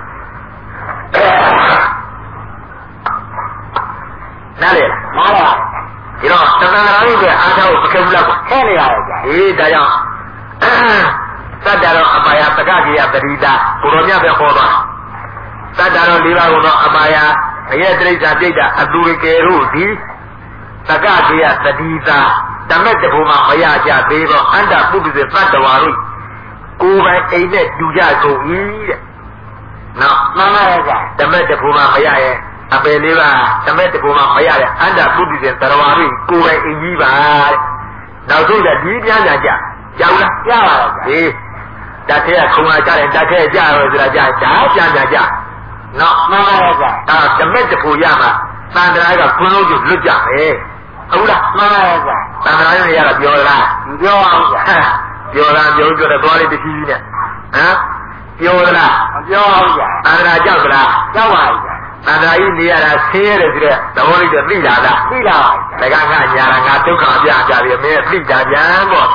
နားလေမှန်ပါဒီတော့သတ္တန္တရာလုံးကအားထားဖို့ပကံလောက်ခဲနေရတယ်ဗျာအေးဒါကြောင့်သတ္တရောအပါယပကတိယပရိသကိုရောမြတ်ပဲဟောသွားသတ္တရော၄ပါးကတော့အပါယအယက်တိစ္ဆာပြိတ္တာအတူကေတို့သည်သကတိယသတိသာဓမ္မတဘူမှာမရကြသေးတော့အန္တပုပ္ပဇေသတ္တဝါတို့ကိုယ်ပိုင်အိမ်နဲ့တူကြကုန်၏တဲ့နော်မှန်ပါရဲ့ဗျာဓမ္မတဘူမှာမရရဲ့အပယ်လေးပါဓမ္မတဘူမှာမရတဲ့အန္တပုပ္ပဇေသတ္တဝါတို့ကိုယ်ပိုင်အိမ်ကြီးပါတဲ့နောက်ဆုံးကဒီပြန်ကြကြကြောက်လားကြားပါရဲ့ဟေးတတ်တဲ့ခုံလာကြတယ်တတ်တဲ့ကြရောဆိုတာကြဒါပြန်ကြကြနော်မှန်ပါရဲ့ဗျာအာဓမ္မတဘူရမှာသန္တရာကခွန်းလုံးကျလွတ်ကြမယ်ဟုတ်လားမှန်ပါရဲ့ဗျာသန္တရာရရတာပြောလားမပြောအောင်ဗျာပြောလားပြောပြောတယ်သွားလေးတစ်ကြီးနဲ့ဟမ်ပြောလားမပြောအောင်ဗျာသန္တရာကြောက်လားကြောက်ပါရဲ့ဗျာသန္တရာကြီးနေရတာဆင်းရဲတယ်ဆိုတဲ့သဘောလေးတော့သိလာလားသိလာပါဒါကငါညာတာငါဒုက္ခအပြအပြပြီးမင်းသိကြပြန်ပေါ့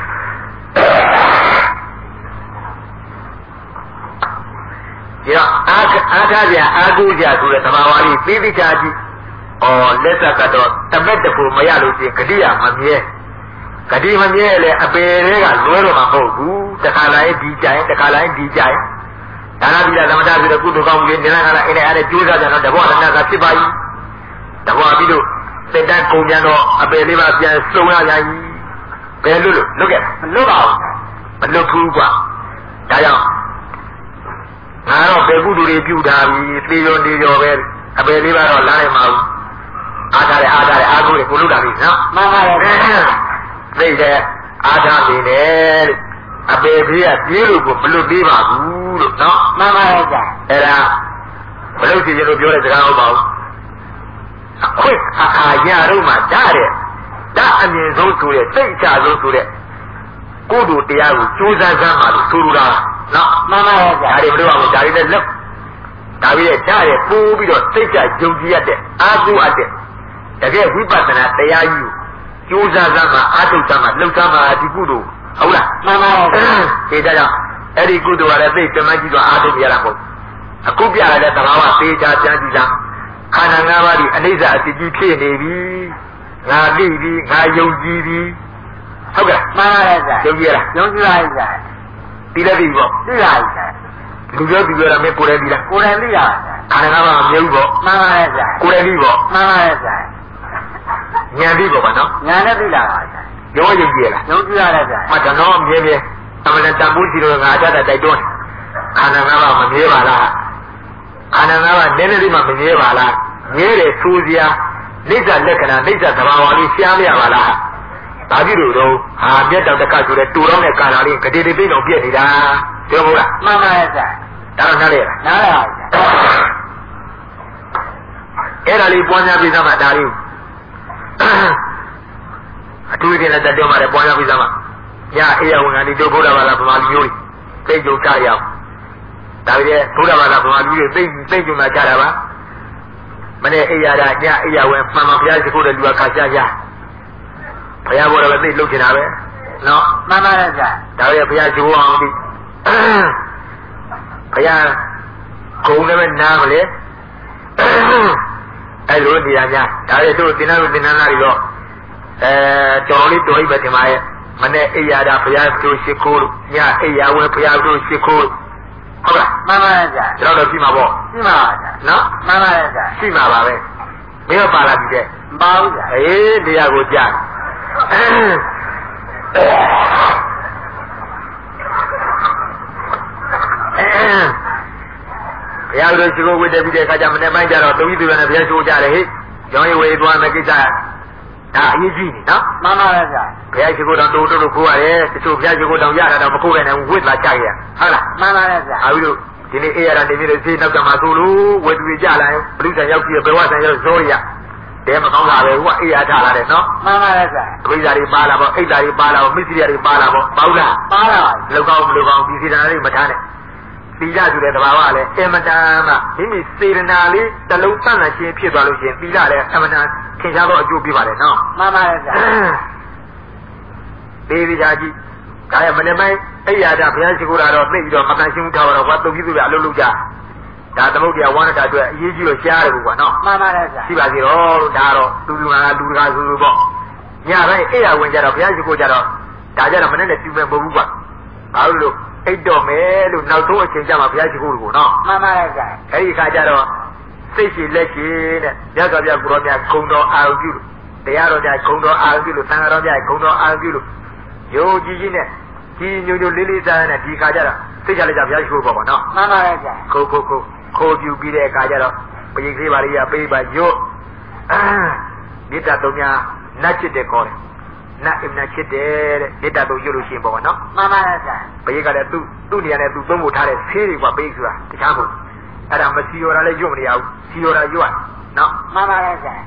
ဒီတော့အာအားထားကြအာကိုကြဆိုတဲ့သဘာဝလေးသိသိချာကြည့်ဩလက်သက်ကတော့တမက်တဖို့မရလို့ချင်းဂတိယမမြဲဂတိမမြဲလေအပေတွေကလွဲတော့မှာမဟုတ်ဘူးတခါလိုက်ဒီကြိုင်တခါလိုက်ဒီကြိုင်ဒါနပိယသမထဆိုတဲ့ကုသိုလ်ကောင်းမှုတွေနေလာလာအဲ့ဒါအဲ့ဒါကျိုးစားကြတော့တဘောရဏကဖြစ်ပါ යි တဘောပြီးလို့စိတ်တန်းကုန်ပြန်တော့အပေလေးပါပြန်စုံရကြ යි ဘယ်လို့လို့လွတ်ခဲ့မလွတ်ပါဘူးမလွတ်ဘူးကွာဒါကြောင့်ငါတော့ဘယ်ကုသိုလ်တွေပြုတာပြီသေရောနေရောပဲအပေလေးပါတော့လာနိုင်မှာဘူးအားထားတယ်အားထားတယ်အားကိုးတယ်ကိုလုပ်တာပြီနော်မှန်ပါရဲ့သိတယ်အားထားနေတယ်အပေကြီးကပြေးလို့ကိုမလွတ်သေးပါဘူးလို့နော်မှန်ပါရဲ့ကြာအဲ့ဒါမလွတ်စီရင်လို့ပြောတဲ့စကားဟုတ်ပါဘူးအခွင့်အခါရတော့မှဓာတ်တဲ့ဓာတ်အမြင့်ဆုံးဆိုတဲ့စိတ်ချဆုံးဆိုတဲ့ကိုယ်တို့တရားကိုကြိုးစားစမ်းပါလို့ဆိုလိုတာနော်မှန်ပါရဲ့ကြာဒါတွေမလို့အောင်ဒါတွေလည်းလက်ဒါပြီးတဲ့ဓာတ်ရဲ့ပိုးပြီးတော့စိတ်ချယုံကြည်ရတဲ့အားကိုးအပ်တဲ့တကယ်ဝိပဿနာတရားကြီးကိုကြိုးစားစမ်းမှအားထုတ်စမ်းမှလှုပ်စမ်းမှဒီကုသိုလ်ဟုတ်လားမှန်ပါရဲ့ဒီကြကြောင့်အဲ့ဒီကုသိုလ်ကလည်းသိတမကြီးတော့အားထုတ်ရတာမဟုတ်အခုပြရတဲ့သဘာဝသေချာပြန်ကြည့်လားခန္ဓာ၅ပါးဒီအနိစ္စအစစ်ကြီးဖြစ်နေပြီငါသိပြီငါယုံကြည်ပြီဟုတ်ကဲ့မှန်ပါရဲ့ယုံကြည်လားယုံကြည်ပါရဲ့ဒီလည်းပြီပေါ့သိပါရဲ့လူပြောသူပြောတာမင်းကိုယ်လည်းပြီလားကိုယ်လည်းသိပါခန္ဓာ၅ပါးမမြုပ်ပေါ့မှန်ပါရဲ့ကိုယ်လည်းပြီပေါ့မှန်ပါရဲ့ဉာဏ်ပြီပေါ့နော်ဉာဏ်နဲ့သိလာပါရောယုံကြည်လားယုံကြည်ရတယ်ဗျာမှတ်တော့မြဲမြဲအမှန်တန်ဖိုးရှိလို့ငါအတတ်တိုက်တွန်းခန္ဓာ၅ပါးမမြဲပါလားခန္ဓာ၅ပါးနည်းနည်းလေးမှမမြဲပါလားမြဲတယ်ဆိုစရာနိစ္စလက္ခဏာနိစ္စသဘာဝလေးရှားမရပါလားဒါကြည့်လို့တော့ဟာပြတ်တော့တက္ကဆိုတဲ့တူတော့တဲ့ကာလာလေးဂတိတိပိတော့ပြည့်နေတာပြောမလားမှန်ပါရဲ့ဗျာဒါတော့နားလေလားနားလေပါဗျာအဲ့ဒါလေးပွားများပြီးသားမှဒါလေးအထူးတင်တဲ့တက်မှာလည်းပွားများပြီးသားမှညအေးရဝင်ကနေတို့ဘုရားဘာသာဗမာလူမျိုးတွေသိကြုံကြရအောင်ဒါပေမဲ့ဘုရားဘာသာဗမာလူတွေသိသိကြုံလာကြတာပါမနေ့အေးရတာညအေးရဝင်မှန်မှန်ဘုရားရှိခိုးတဲ့လူကခါရှာရဘုရားဘောတော်လည်းသိလုပ်ချင်တာပဲနော်မှန်ပါရဲ့ဗျာဒါပေမဲ့ဘုရားရှိခိုးအောင်ဒီဘုရားဂုံလည်းနားမလဲအဲ့လိုနေရာများဒါပေမဲ့တို့သင်္နာတို့သင်္နာနာတွေတော့အဲတော်လေးတော်ကြီးပဲဒီမှာရဲ့မနေ့အိယာတာဘုရားတို့ရှိခိုးလို့ညအိယာဝဲဘုရားတို့ရှိခိုးဟုတ်လားမှန်ပါရဲ့ဗျာကျွန်တော်တို့ရှိမှာပေါ့ရှိမှာပါဗျာနော်မှန်ပါရဲ့ဗျာရှိမှာပါပဲမင်းပါလာပြီတဲ့မပါဘူးဗျာအေးတရားကိုကြားဘုရားတို့ရှိခိုးဝိတ္တပြီးတဲ့အခါကျမနေ့ပိုင်းကျတော့တုံးကြီးတွေနဲ့ဘုရားရှိခိုးကြတယ်ဟိကျောင်းရေးဝေးသွားမယ်ကိစ္စဒါအရေးကြီးနေနော်မှန်ပါရဲ့ဗျာဘုရားရှိခိုးတော်တို့တို့ခိုးရတယ်တချို့ဘုရားရှိခိုးတော်ရတာတော့မခိုးနိုင်ဘူးဝိသလာကြရဟုတ်လားမှန်ပါရဲ့ဗျာအဲဒီလိုဒီနေ့အေးရတာနေပြီးတော့ဈေးနောက်ကမှဆိုလို့ဝယ်သူကြလာရင်ဘလူဆန်ရောက်ပြီးဘယ်ဝဆန်ရောက်ဇောရတဲမကောင်းတာပဲဟိုကအေးရထားလာတယ်နော်မှန်ပါရဲ့ဆရာအဘိဓါတွေပါလာပေါ့အိတ်ဓာတွေပါလာပေါ့မစ္စရိယတွေပါလာပေါ့ပေါ့လားပါလာပါလောက်ကောင်းမလောက်ကောင်းဒီစေတနာလေးမထားနဲ့သီလဆိုတဲ့တဘာဝလည်းအမတန်မှမိမိစေတနာလေးတလုံးတန်တဲ့ချင်းဖြစ်သွားလို့ရှိရင်သီလလည်းအမတန်ထင်ရှားသောအကျိုးပြပါတယ်နော်မှန်ပါရဲ့ဆရာဒေဝီသာကြီးဒါရမနေ့ပိုင်းအဲ့ရတာဘုရားရှိခိုးတာတော့သိပြီးတော့မကန်ရှင်းထားတော့ဘာတုတ်ပြီးသူကအလုပ်လုပ်ကြဒါသမုဒ္ဒရာဝါနတာအတွက်အရေးကြီးလို့ရှားတယ်ကွာနော်မှန်ပါတယ်ဆရာရှိပါသေးတော့ဒါတော့သူလူကလူတကာဆိုဆိုပေါ့ညပိုင်းအဲ့ရဝင်ကြတော့ဘုရားရှိခိုးကြတော့ဒါကြတော့မနေ့နဲ့တူမဲ့မဟုတ်ဘူးကွာဘာလို့လို့အိတ်တော့မယ်လို့နောက်ဆုံးအချိန်ကျမှဘုရားရှိခိုးလို့ကိုနော်မှန်ပါတယ်ဆရာအဲ့ဒီခါကျတော့စိတ်ရှိလက်ရှိတဲ့မြတ်စွာဘုရားကိုရောမြတ်ဂုံတော်အာရုံပြုလို့တရားတော်ကြဂုံတော်အာရုံပြုလို့သံဃာတော်ကြဂုံတော်အာရုံပြုလို့ယုံကြည်ကြီးနဲ့ဒီညိုညိုလေးလေးစားနဲ့ဒီခါကျတော့စိတ်ချလိုက်ကြဘုရားရှိခိုးပေါ့ပေါ့နော်မှန်ပါရဲ့ဆရာခိုးခိုးခိုးခိုးပြူပြီးတဲ့အခါကျတော့ပရိသေပါရိယပေးပါယုတ်မေတ္တာတော်များနတ်ချစ်တဲ့ခေါ်တယ်နတ်အင်နတ်ချစ်တယ်တဲ့မေတ္တာတော်ယုတ်လို့ရှိရင်ပေါ့ပေါ့နော်မှန်ပါရဲ့ဆရာပရိကလည်းသူ့သူ့နေရာနဲ့သူသုံးဖို့ထားတဲ့ဆေးတွေကပိတ်ဆိုတာတခြားမဟုတ်အဲ့ဒါမစီရော်တာလည်းယုတ်မနေရဘူးစီရော်တာယုတ်ရနော်မှန်ပါရဲ့ဆရာ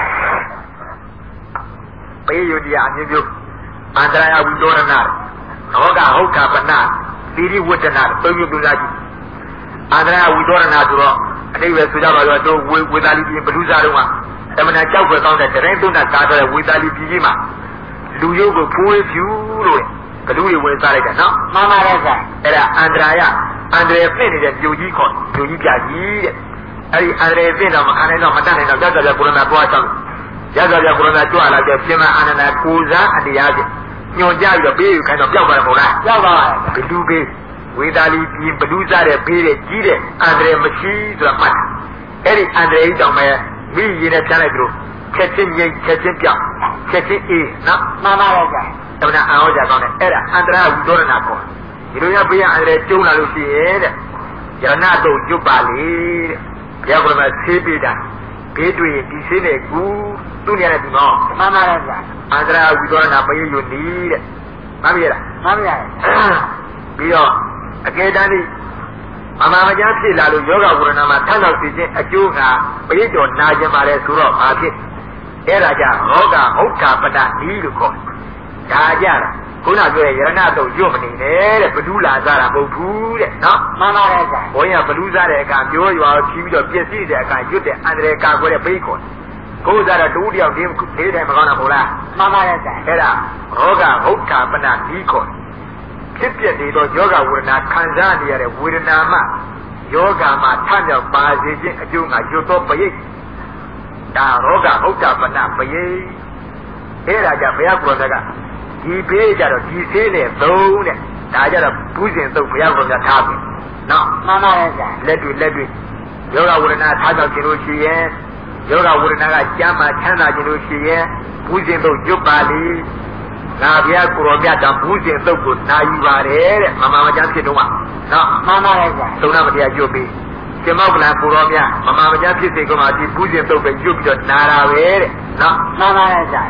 ပိယုတ်တရားအမျိုးမျိုးအန္တရာယဝိတောရဏရောဂဟုတ်ကပနာသီရိဝတ္တနာသုံးမျိုးသုံးစားကြည့်အန္တရာယဝိတောရဏဆိုတော့အတိတ်ပဲဆိုကြပါတော့တို့ဝေသာလီပြည်ဘလူစားတုန်းကတမနာကြောက်ွယ်ကောင်းတဲ့တရင်သုံးတာကားတဲ့ဝေသာလီပြည်ကြီးမှာလူရုပ်ကိုဖိုးဖြူလို့ဘလူတွေဝင်စားလိုက်တာနော်မှန်ပါရဲ့ဆရာအဲ့ဒါအန္တရာယအန္တရာယ်ပြင့်နေတဲ့ပြိုကြီးခေါ်ပြိုကြီးပြကြီးတဲ့အဲ့ဒီအန္တရာယ်ပြင့်တော့မခံနိုင်တော့မတတ်နိုင်တော့ကြကြကြကိုရဏပွားချောင်းကြကြကြကိုရဏကြွလာတဲ့ပြင်မအာနန္ဒကိုစားအတရားဖြင့်ညွန်ကြပြီးတော့ဘေးယူခိုင်းတော့ပျောက်သွားတယ်မဟုတ်လားပျောက်သွားတယ်ဘလူဘေးဝေသာလီပြည်ဘလူစားတဲ့ဘေးတဲ့ကြီးတဲ့အန္တရာယ်မရှိဆိုတာမှတ်အဲ့ဒီအန္တရာယ်ကြောင့်ပဲမိရင်နဲ့ဖြန်းလိုက်ကြလို့ချက်ချင်းငိမ့်ချက်ချင်းပြောင်းချက်ချင်းအေးနော်မှန်ပါရဲ့ဆရာတမနာအဟောကြကောင်းတယ်အဲ့ဒါအန္တရာဝိသောရဏခေါ်ဒီလိုရပေးရအန္တရာယ်ကျုံလာလို့ရှိရဲ့တဲ့ယရဏတုတ်ကျွတ်ပါလေတဲ့ဘုရားကလည်းဆေးပေးတာဘေးတွေ့ဒီဆေးနဲ့ကူသူ့နေရာနဲ့ဒီမောမှန်ပါရဲ့ဆရာအန္တရာဝိသောရဏပရိယုနီးတဲ့မှန်ပြီလားမှန်ပါရဲ့ပြီးတော့အကယ်တမ်းဒီမမမကြားဖြစ်လာလို့ယောဂဝရဏမှာထမ်းဆောင်စီခြင်းအကျိုးကပရိတော်နာခြင်းပါလေဆိုတော့ဘာဖြစ်အဲ့ဒါကြောင့်ဟောကဟုတ်တာပတ္တနီးလို့ခေါ်ဒါကြတာခုနပြောတဲ့ယရဏတုတ်ရွတ်မနေနဲ့တဲ့ဘဒုလာစားတာမဟုတ်ဘူးတဲ့နော်မှန်ပါရဲ့ဆရာဘုန်းကြီးကဘဒုစားတဲ့အခါပြောရွာဖြီးပြီးတော့ပြည့်စည်တဲ့အခါရွတ်တဲ့အန္တရာယ်ကာကွယ်တဲ့ပိတ်ခေါ်ကိုယ်စားတော့တူတယောက်ဒီဒီတိုင်းမကောင်းတာမဟုတ်လားမှန်ပါရဲ့ဆရာအဲ့ဒါဟောကဟုတ်တာပတ္တနီးခေါ်ဖြစ်ပြနေသောယောဂဝေဒနာခံစားနေရတဲ့ဝေဒနာမှယောဂမှာထမြောက်ပါစေခြင်းအကျိုးငါရွတ်သောပရိတ်ဒါရောဂဟုတ်တာပတ္တပရိတ်အဲ့ဒါကြောင့်ဘုရားကိုယ်တော်ကဒီဘေးကြတော့ဒီဆေးနဲ့သုံးတဲ့ဒါကြတော့ဘူးစဉ်သုံးဘုရားကိုယ်တော်ထားပြီနော်မှန်ပါရဲ့ဆရာလက်တွေလက်တွေယောဂဝေဒနာထားတော့ခြင်းလို့ရှိရင်ယောဂဝေဒနာကကျမ်းမာချမ်းသာခြင်းလို့ရှိရင်ဘူးစဉ်သုံးရွတ်ပါလိငါဘုရားကိုယ်တော်မြတ်တော်ဘူးစဉ်သုံးကိုနာယူပါတယ်တဲ့မမမကျမ်းဖြစ်တော့မှနော်မှန်ပါရဲ့ဆရာသုံးနာမတရားရွတ်ပြီးရှင်မောကလကိုယ်တော်မြတ်မမမကျမ်းဖြစ်စေကုန်မှာဒီဘူးစဉ်သုံးပဲရွတ်ပြီးတော့နာတာပဲတဲ့နော်မှန်ပါရဲ့ဆရာ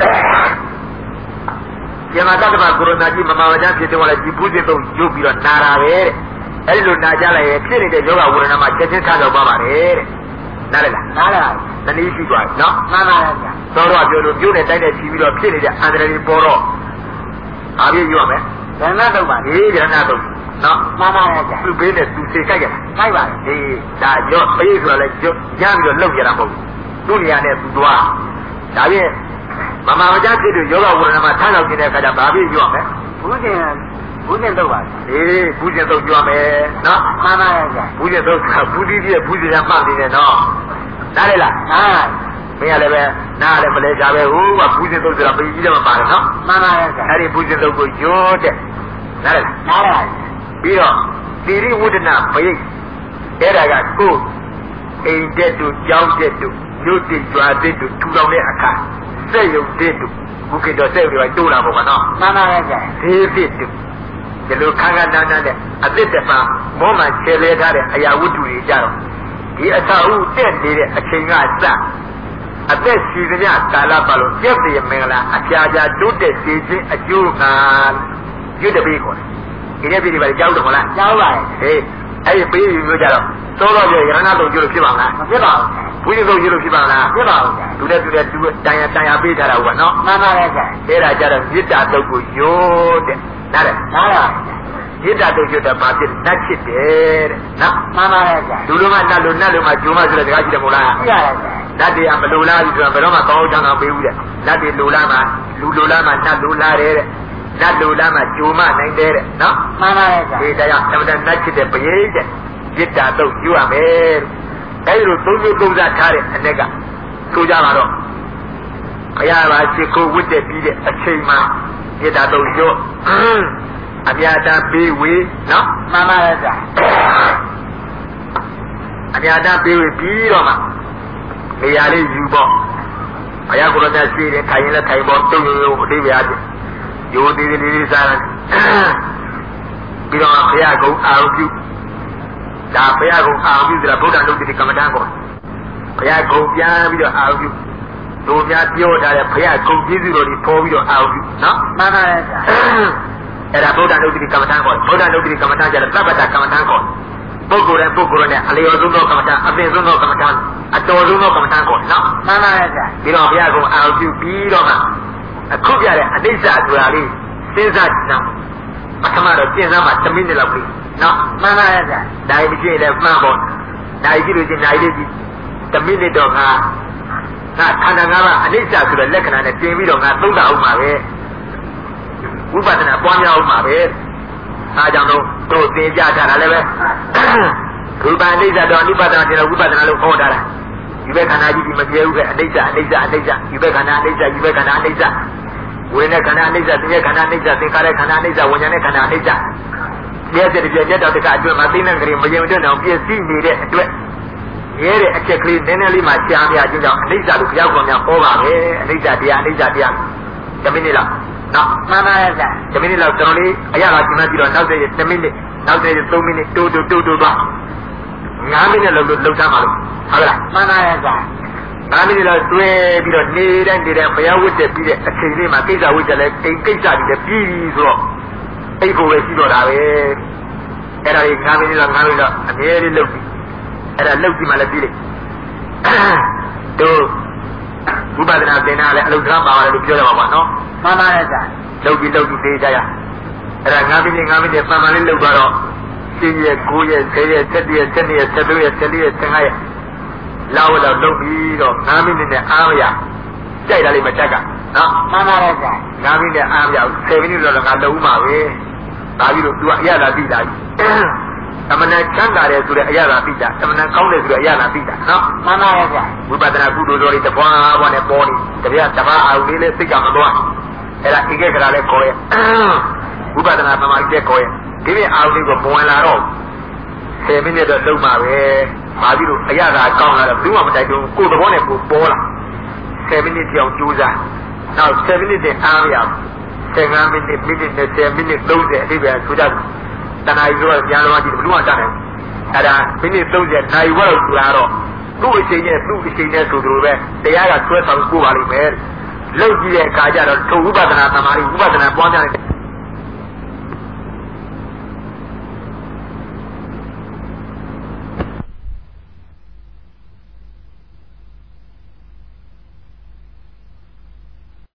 ယမတတ္တမကိုရဏကြီးမမဝကြဖြစ်တော့လည်းဒီဘူးစစ်တော့ရုပ်ပြီးတော့နာတာပဲတဲ့အဲဒီလိုနာကြလိုက်ရင်ဖြစ်နေတဲ့ယောဂဝေဒနာမှာချက်ချင်းထားတော့ပါပါတယ်တဲ့နားလေလားနားလေပါတနည်းရှိသွားပြီနော်မှန်ပါရဲ့ဗျာသောတော့ပြောလို့ပြုတ်နေတိုက်တဲ့ချီပြီးတော့ဖြစ်နေတဲ့အန္တရာယ်ပေါ်တော့အားပြည့်ရမယ်ဉာဏ်တော့ပါဒီဉာဏ်တော့နော်မှန်ပါရဲ့ဗျာသူပေးနေသူစိတ်ကြိုက်ရမှာကြိုက်ပါလေဒီဒါရော့ပေးဆိုတော့လည်းရော့ရပြီးတော့လောက်ရတာမဟုတ်ဘူးသူ့နေရာနဲ့သူသွားဒါဖြင့်မမမကြဖြစ်တဲ့ယောဂဝေဒနာမှာထမ်းလောက်နေတဲ့အခါကျဘာဖြစ်ရော့မယ်ဘူးတင်ဘူးတင်တော့ပါအေးဘူးတင်တော့ကြွမယ်နော်မှန်ပါရဲ့ဗျာဘူးတင်တော့ဘူးတိပြည့်ဘူးတင်ရမှတ်နေတယ်နော်နားလေလားနားမင်းရလည်းပဲနားလည်းမလဲကြပဲဟိုကဘူးတင်တော့ဆိုတာပင်ကြီးတယ်မပါတယ်နော်မှန်ပါရဲ့ဗျာအဲ့ဒီဘူးတင်တော့ကိုရောတဲ့နားလေနားလေပြီးတော့တိရိဝုဒနာဘိတ်အဲ့ဒါကကိုအိမ်တက်တူကြောင်းတက်တူရုပ်တည်ကြွားတက်တူထူထောင်တဲ့အခါစက်ရုံတက်တူဘုခေတော်စက်ရုံတွေတိုးလာပေါ့ကနော်မှန်ပါရဲ့ဗျာဈေးတက်တူဒီလိုခန်းခန်းတန်းတန်းနဲ့အသစ်တပံမောမှန်ခြေလဲထားတဲ့အရာဝတ္ထုတွေကြတော့ဒီအသာဟုတက်နေတဲ့အချိန်ကစအသက်ရှိသမျှကာလပတ်လုံးကျက်ပြမင်္ဂလာအပြာပြာတိုးတက်စေခြင်းအကျိုးကရွတ်တပေးခေါ်တယ်ဒီနေ့ပြည်ဒီပါကြောက်တယ်မလားကြောက်ပါရဲ့ဟေးအဲ့ဒီပေးယူမျိုးကြတော့သောတော်ပြရဟနာလုံးကျလို့ဖြစ်ပါမလားမဖြစ်ပါဘူးဘုရားလုံးကျလို့ဖြစ်ပါမလားဖြစ်ပါဘူးသူလည်းသူလည်းသူတန်ရတန်ရပေးထားတာဟုတ်ကနော်မှန်ပါရဲ့အဲ့ဒါကြတော့မေတ္တာတုတ်ကိုယို့တဲ့နားတယ်နားပါမေတ္တာတုတ်ရွတ်တဲ့ဘာဖြစ်နတ်ချစ်တယ်တဲ့နော်မှန်ပါရဲ့လူလုံးကနတ်လိုနတ်လိုမှဂျုံမဆိုတဲ့စကားရှိတယ်မို့လားရှိရတယ်နတ်တွေကမလိုလားဘူးဆိုတာဘယ်တော့မှကောင်းချမ်းသာပေးဘူးတဲ့နတ်တွေလိုလားမှလူလိုလားမှနတ်လိုလားတယ်တဲ့နတ်လိုလားမှဂျုံမနိုင်တယ်တဲ့နော်မှန်ပါရဲ့ဒီတရားအမှန်တန်နတ်ချစ်တဲ့ပရိတဲ့မေတ္တာတုတ်ယူရမယ်အဲဒီလိုသုံးမျိုးသုံးစားထားတဲ့အ ਨੇ ကဆိုကြပါတော့ဘုရားပါရှိခိုးဝတ်တဲ့ပြီးတဲ့အချိန်မှာမေတ္တာတုတ်ယူအမြတ်တမ်းပေးဝေနော်မှန်ပါရဲ့ဗျာအမြတ်တမ်းပေးဝေပြီးတော့မှနေရာလေးယူပေါ့ဘုရားကိုယ်တော်ရှိတယ်ခိုင်ရင်လည်းခိုင်ပေါ့တုံရုံအတိပ္ပယ်အပြင်ယူသေးသေးလေးစားတယ်ပြီးတော့ဘုရားကုံအာရုံပြုဒါဘုရားကုံအာရုံပြုဆိုတာဗုဒ္ဓလုပ်တဲ့ကမ္မဋ္ဌာန်းပေါ့ဘုရားကုံပြန်ပြီးတော့အာရုံပြုတို့များပြောထားတဲ့ဘုရားကုံကျေးဇူးတော်တွေပေါ်ပြီးတော့အာရုံပြုနော်မှန်ပါရဲ့ဗျာအဲ့ဒါဗုဒ္ဓလုပ်တဲ့ကမ္မဋ္ဌာန်းပေါ့ဗုဒ္ဓလုပ်တဲ့ကမ္မဋ္ဌာန်းကျတော့သဗ္ဗတကမ္မဋ္ဌာန်းပေါ့ပုဂ္ဂိုလ်ရဲ့ပုဂ္ဂိုလ်နဲ့အလျော်ဆုံးသောကမ္မဋ္ဌာန်းအပင်ဆုံးသောကမ္မဋ္ဌာန်းအတော်ဆုံးသောကမ္မဋ္ဌာန်းပေါ့နော်မှန်ပါရဲ့ဗျာပြီးတော့ဘုရားကုံအာရုံပြုပြီးတော့မှအခုပြတဲ့အနိစ္စဆိုတာလေးစဉ်းစားကြည့်နော်ပထမတော့ကျင့်စားမှတစ်မိနစ်လောက်ပြီနော်မှန်ပါရဲ့ဗျာဒါကြီးမရှိရင်လည်းမှန်ပေါ့ဒါကြီးကြည့်လို့ချင်းဒါကြီးလေးကြည့်တစ်မိနစ်တော့ငါငါခန္ဓာငါးပါးအနိစ္စဆိုတဲ့လက္ခဏာနဲ့ပြင်ပြီးတော့ငါသုံးတာအောင်ပါပဲဝိပဿနာပွားများအောင်ပါပဲအားကြောင့်တော့တို့သင်ကြထားတာလည်းပဲရူပအနိစ္စတော့အနိပဒနာတင်တော့ဝိပဿနာလို့ခေါ်တာလားဒီဘက်ခန္ဓာကြီးဒီမပြေဘူးပဲအနိစ္စအနိစ္စအနိစ္စဒီဘက်ခန္ဓာအနိစ္စဒီဘက်ခန္ဓာအနိစ္စဝိညာဉ်ခန္ဓာအနိစ္စသင်္ခါရခန္ဓာအနိစ္စသင်္ခါရခန္ဓာအနိစ္စဝိညာဉ်နဲ့ခန္ဓာအနိစ္စရဲတဲ့ပြည့်ပြတ်တော့တကအတွင်းမှာသိနေကြရင်မရင်တွန်းအောင်ပြည့်စည်နေတဲ့အတွက်ရဲတဲ့အချက်ကလေးနည်းနည်းလေးမှရှားပြခြင်းကြောင့်အနိစ္စလို့ဘုရားကောင်များဟောပါပဲအနိစ္စတရားအနိစ္စတရားတမိနစ်လောက်နော်မှန်ပါရဲ့ဗျာတမိနစ်လောက်ကျွန်တော်လေးအရာကကျင်းပြီးတော့နောက်တဲ့တမိနစ်နောက်တဲ့သုံးမိနစ်တိုးတိုးတိုးတိုးသွားငါးမိနစ်လောက်လောက်ထားပါလို့ဟုတ်လားမှန်ပါရဲ့ဗျာငါးမိနစ်လောက်တွဲပြီးတော့နေတိုင်းနေတိုင်းဘုရားဝတ်တဲ့ပြီးတဲ့အချိန်လေးမှာကိစ္စဝတ်တယ်လဲကိကိစ္စတွေလည်းပြီးပြီဆိုတော့အိပ်ဖို့ပဲရှိတော့တာပဲအဲ့ဒါကြီးငါးမိနစ်လောက်ငါးမိနစ်လောက်အမြဲတမ်းလုပ်ပြီးအဲ့ဒါလုပ်ပြီးမှလည်းပြီးတယ်တို့ဝိပဿနာသင်တာလည်းအလုပ်သားပါပါတယ်လို့ပြောရမှာပါနော်မှန်ပါရဲ့ဗျာလုပ်ပြီးလုပ်ပြီးသေးကြရအဲ့ဒါငါးမိနစ်ငါးမိနစ်မှန်မှန်လေးလုပ်တော့ရှင်းရက်ကိုရက်ဆယ်ရက်ဆက်ရက်ဆက်ရက်ဆက်ရက်ဆက်ရက်ဆယ်ရက်လောက်တော့လုပ်ပြီးတော့ငါးမိနစ်နဲ့အားမရကြိုက်တာလေးမချက်ကနော်မှန်ပါရဲ့ဗျာငါးမိနစ်အားမရဆယ်မိနစ်တော့ငါလုံးမှာပဲဒါပြီးတော့ तू အရသာသိတာအမှန်တန်ချမ်းသာတယ်ဆိုတဲ့အရာသာသိတာအမှန်တန်ကောင်းတယ်ဆိုတဲ့အရာသာသိတာနော်မှန်ပါရဲ့ဗျာဝိပဿနာကုသိုလ်တော်တွေတပွားပွားနဲ့ပေါ်နေတရားတပါးအာရုံလေးလေးစိတ်ကမသွားအဲ့ဒါဧကဂရလည်းခေါ်ရဲ့ဝိပဿနာသမာဓိလည်းခေါ်ရဲ့ဒီနေ့အာရုံလေးကိုမဝင်လာတော့ဆယ်မိနစ်တော့လုံးပါပဲဘာဖြစ်လို့အရာသာကောင်းလာတော့ဘူးမှမတိုက်ဘူးကိုယ်သဘောနဲ့ကိုယ်ပေါ်လာဆယ်မိနစ်ကြောင်ကြိုးစားနောက်ဆယ်မိနစ်နဲ့အားရဆယ်ငါးမိနစ်မိနစ်နဲ့ဆယ်မိနစ်သုံးဆယ်အထိပဲဆိုကြတယ်တဏှာကြီးတော့ပြန်လာကြည့်ဘယ်လိုမှတတ်နိုင်အဲ့ဒါမိနစ်သုံးဆယ်နိုင်ဝက်လောက်လာတော့သူ့အချိန်နဲ့သူ့အချိန်နဲ့ဆိုလိုပဲတရားကဆွဲဆောင်ကိုပါလိမ့်မယ်လောက်ကြည့်တဲ့အခါကျတော့ထုံဥပဒနာသမာဓိဥပဒနာပွားများတဲ့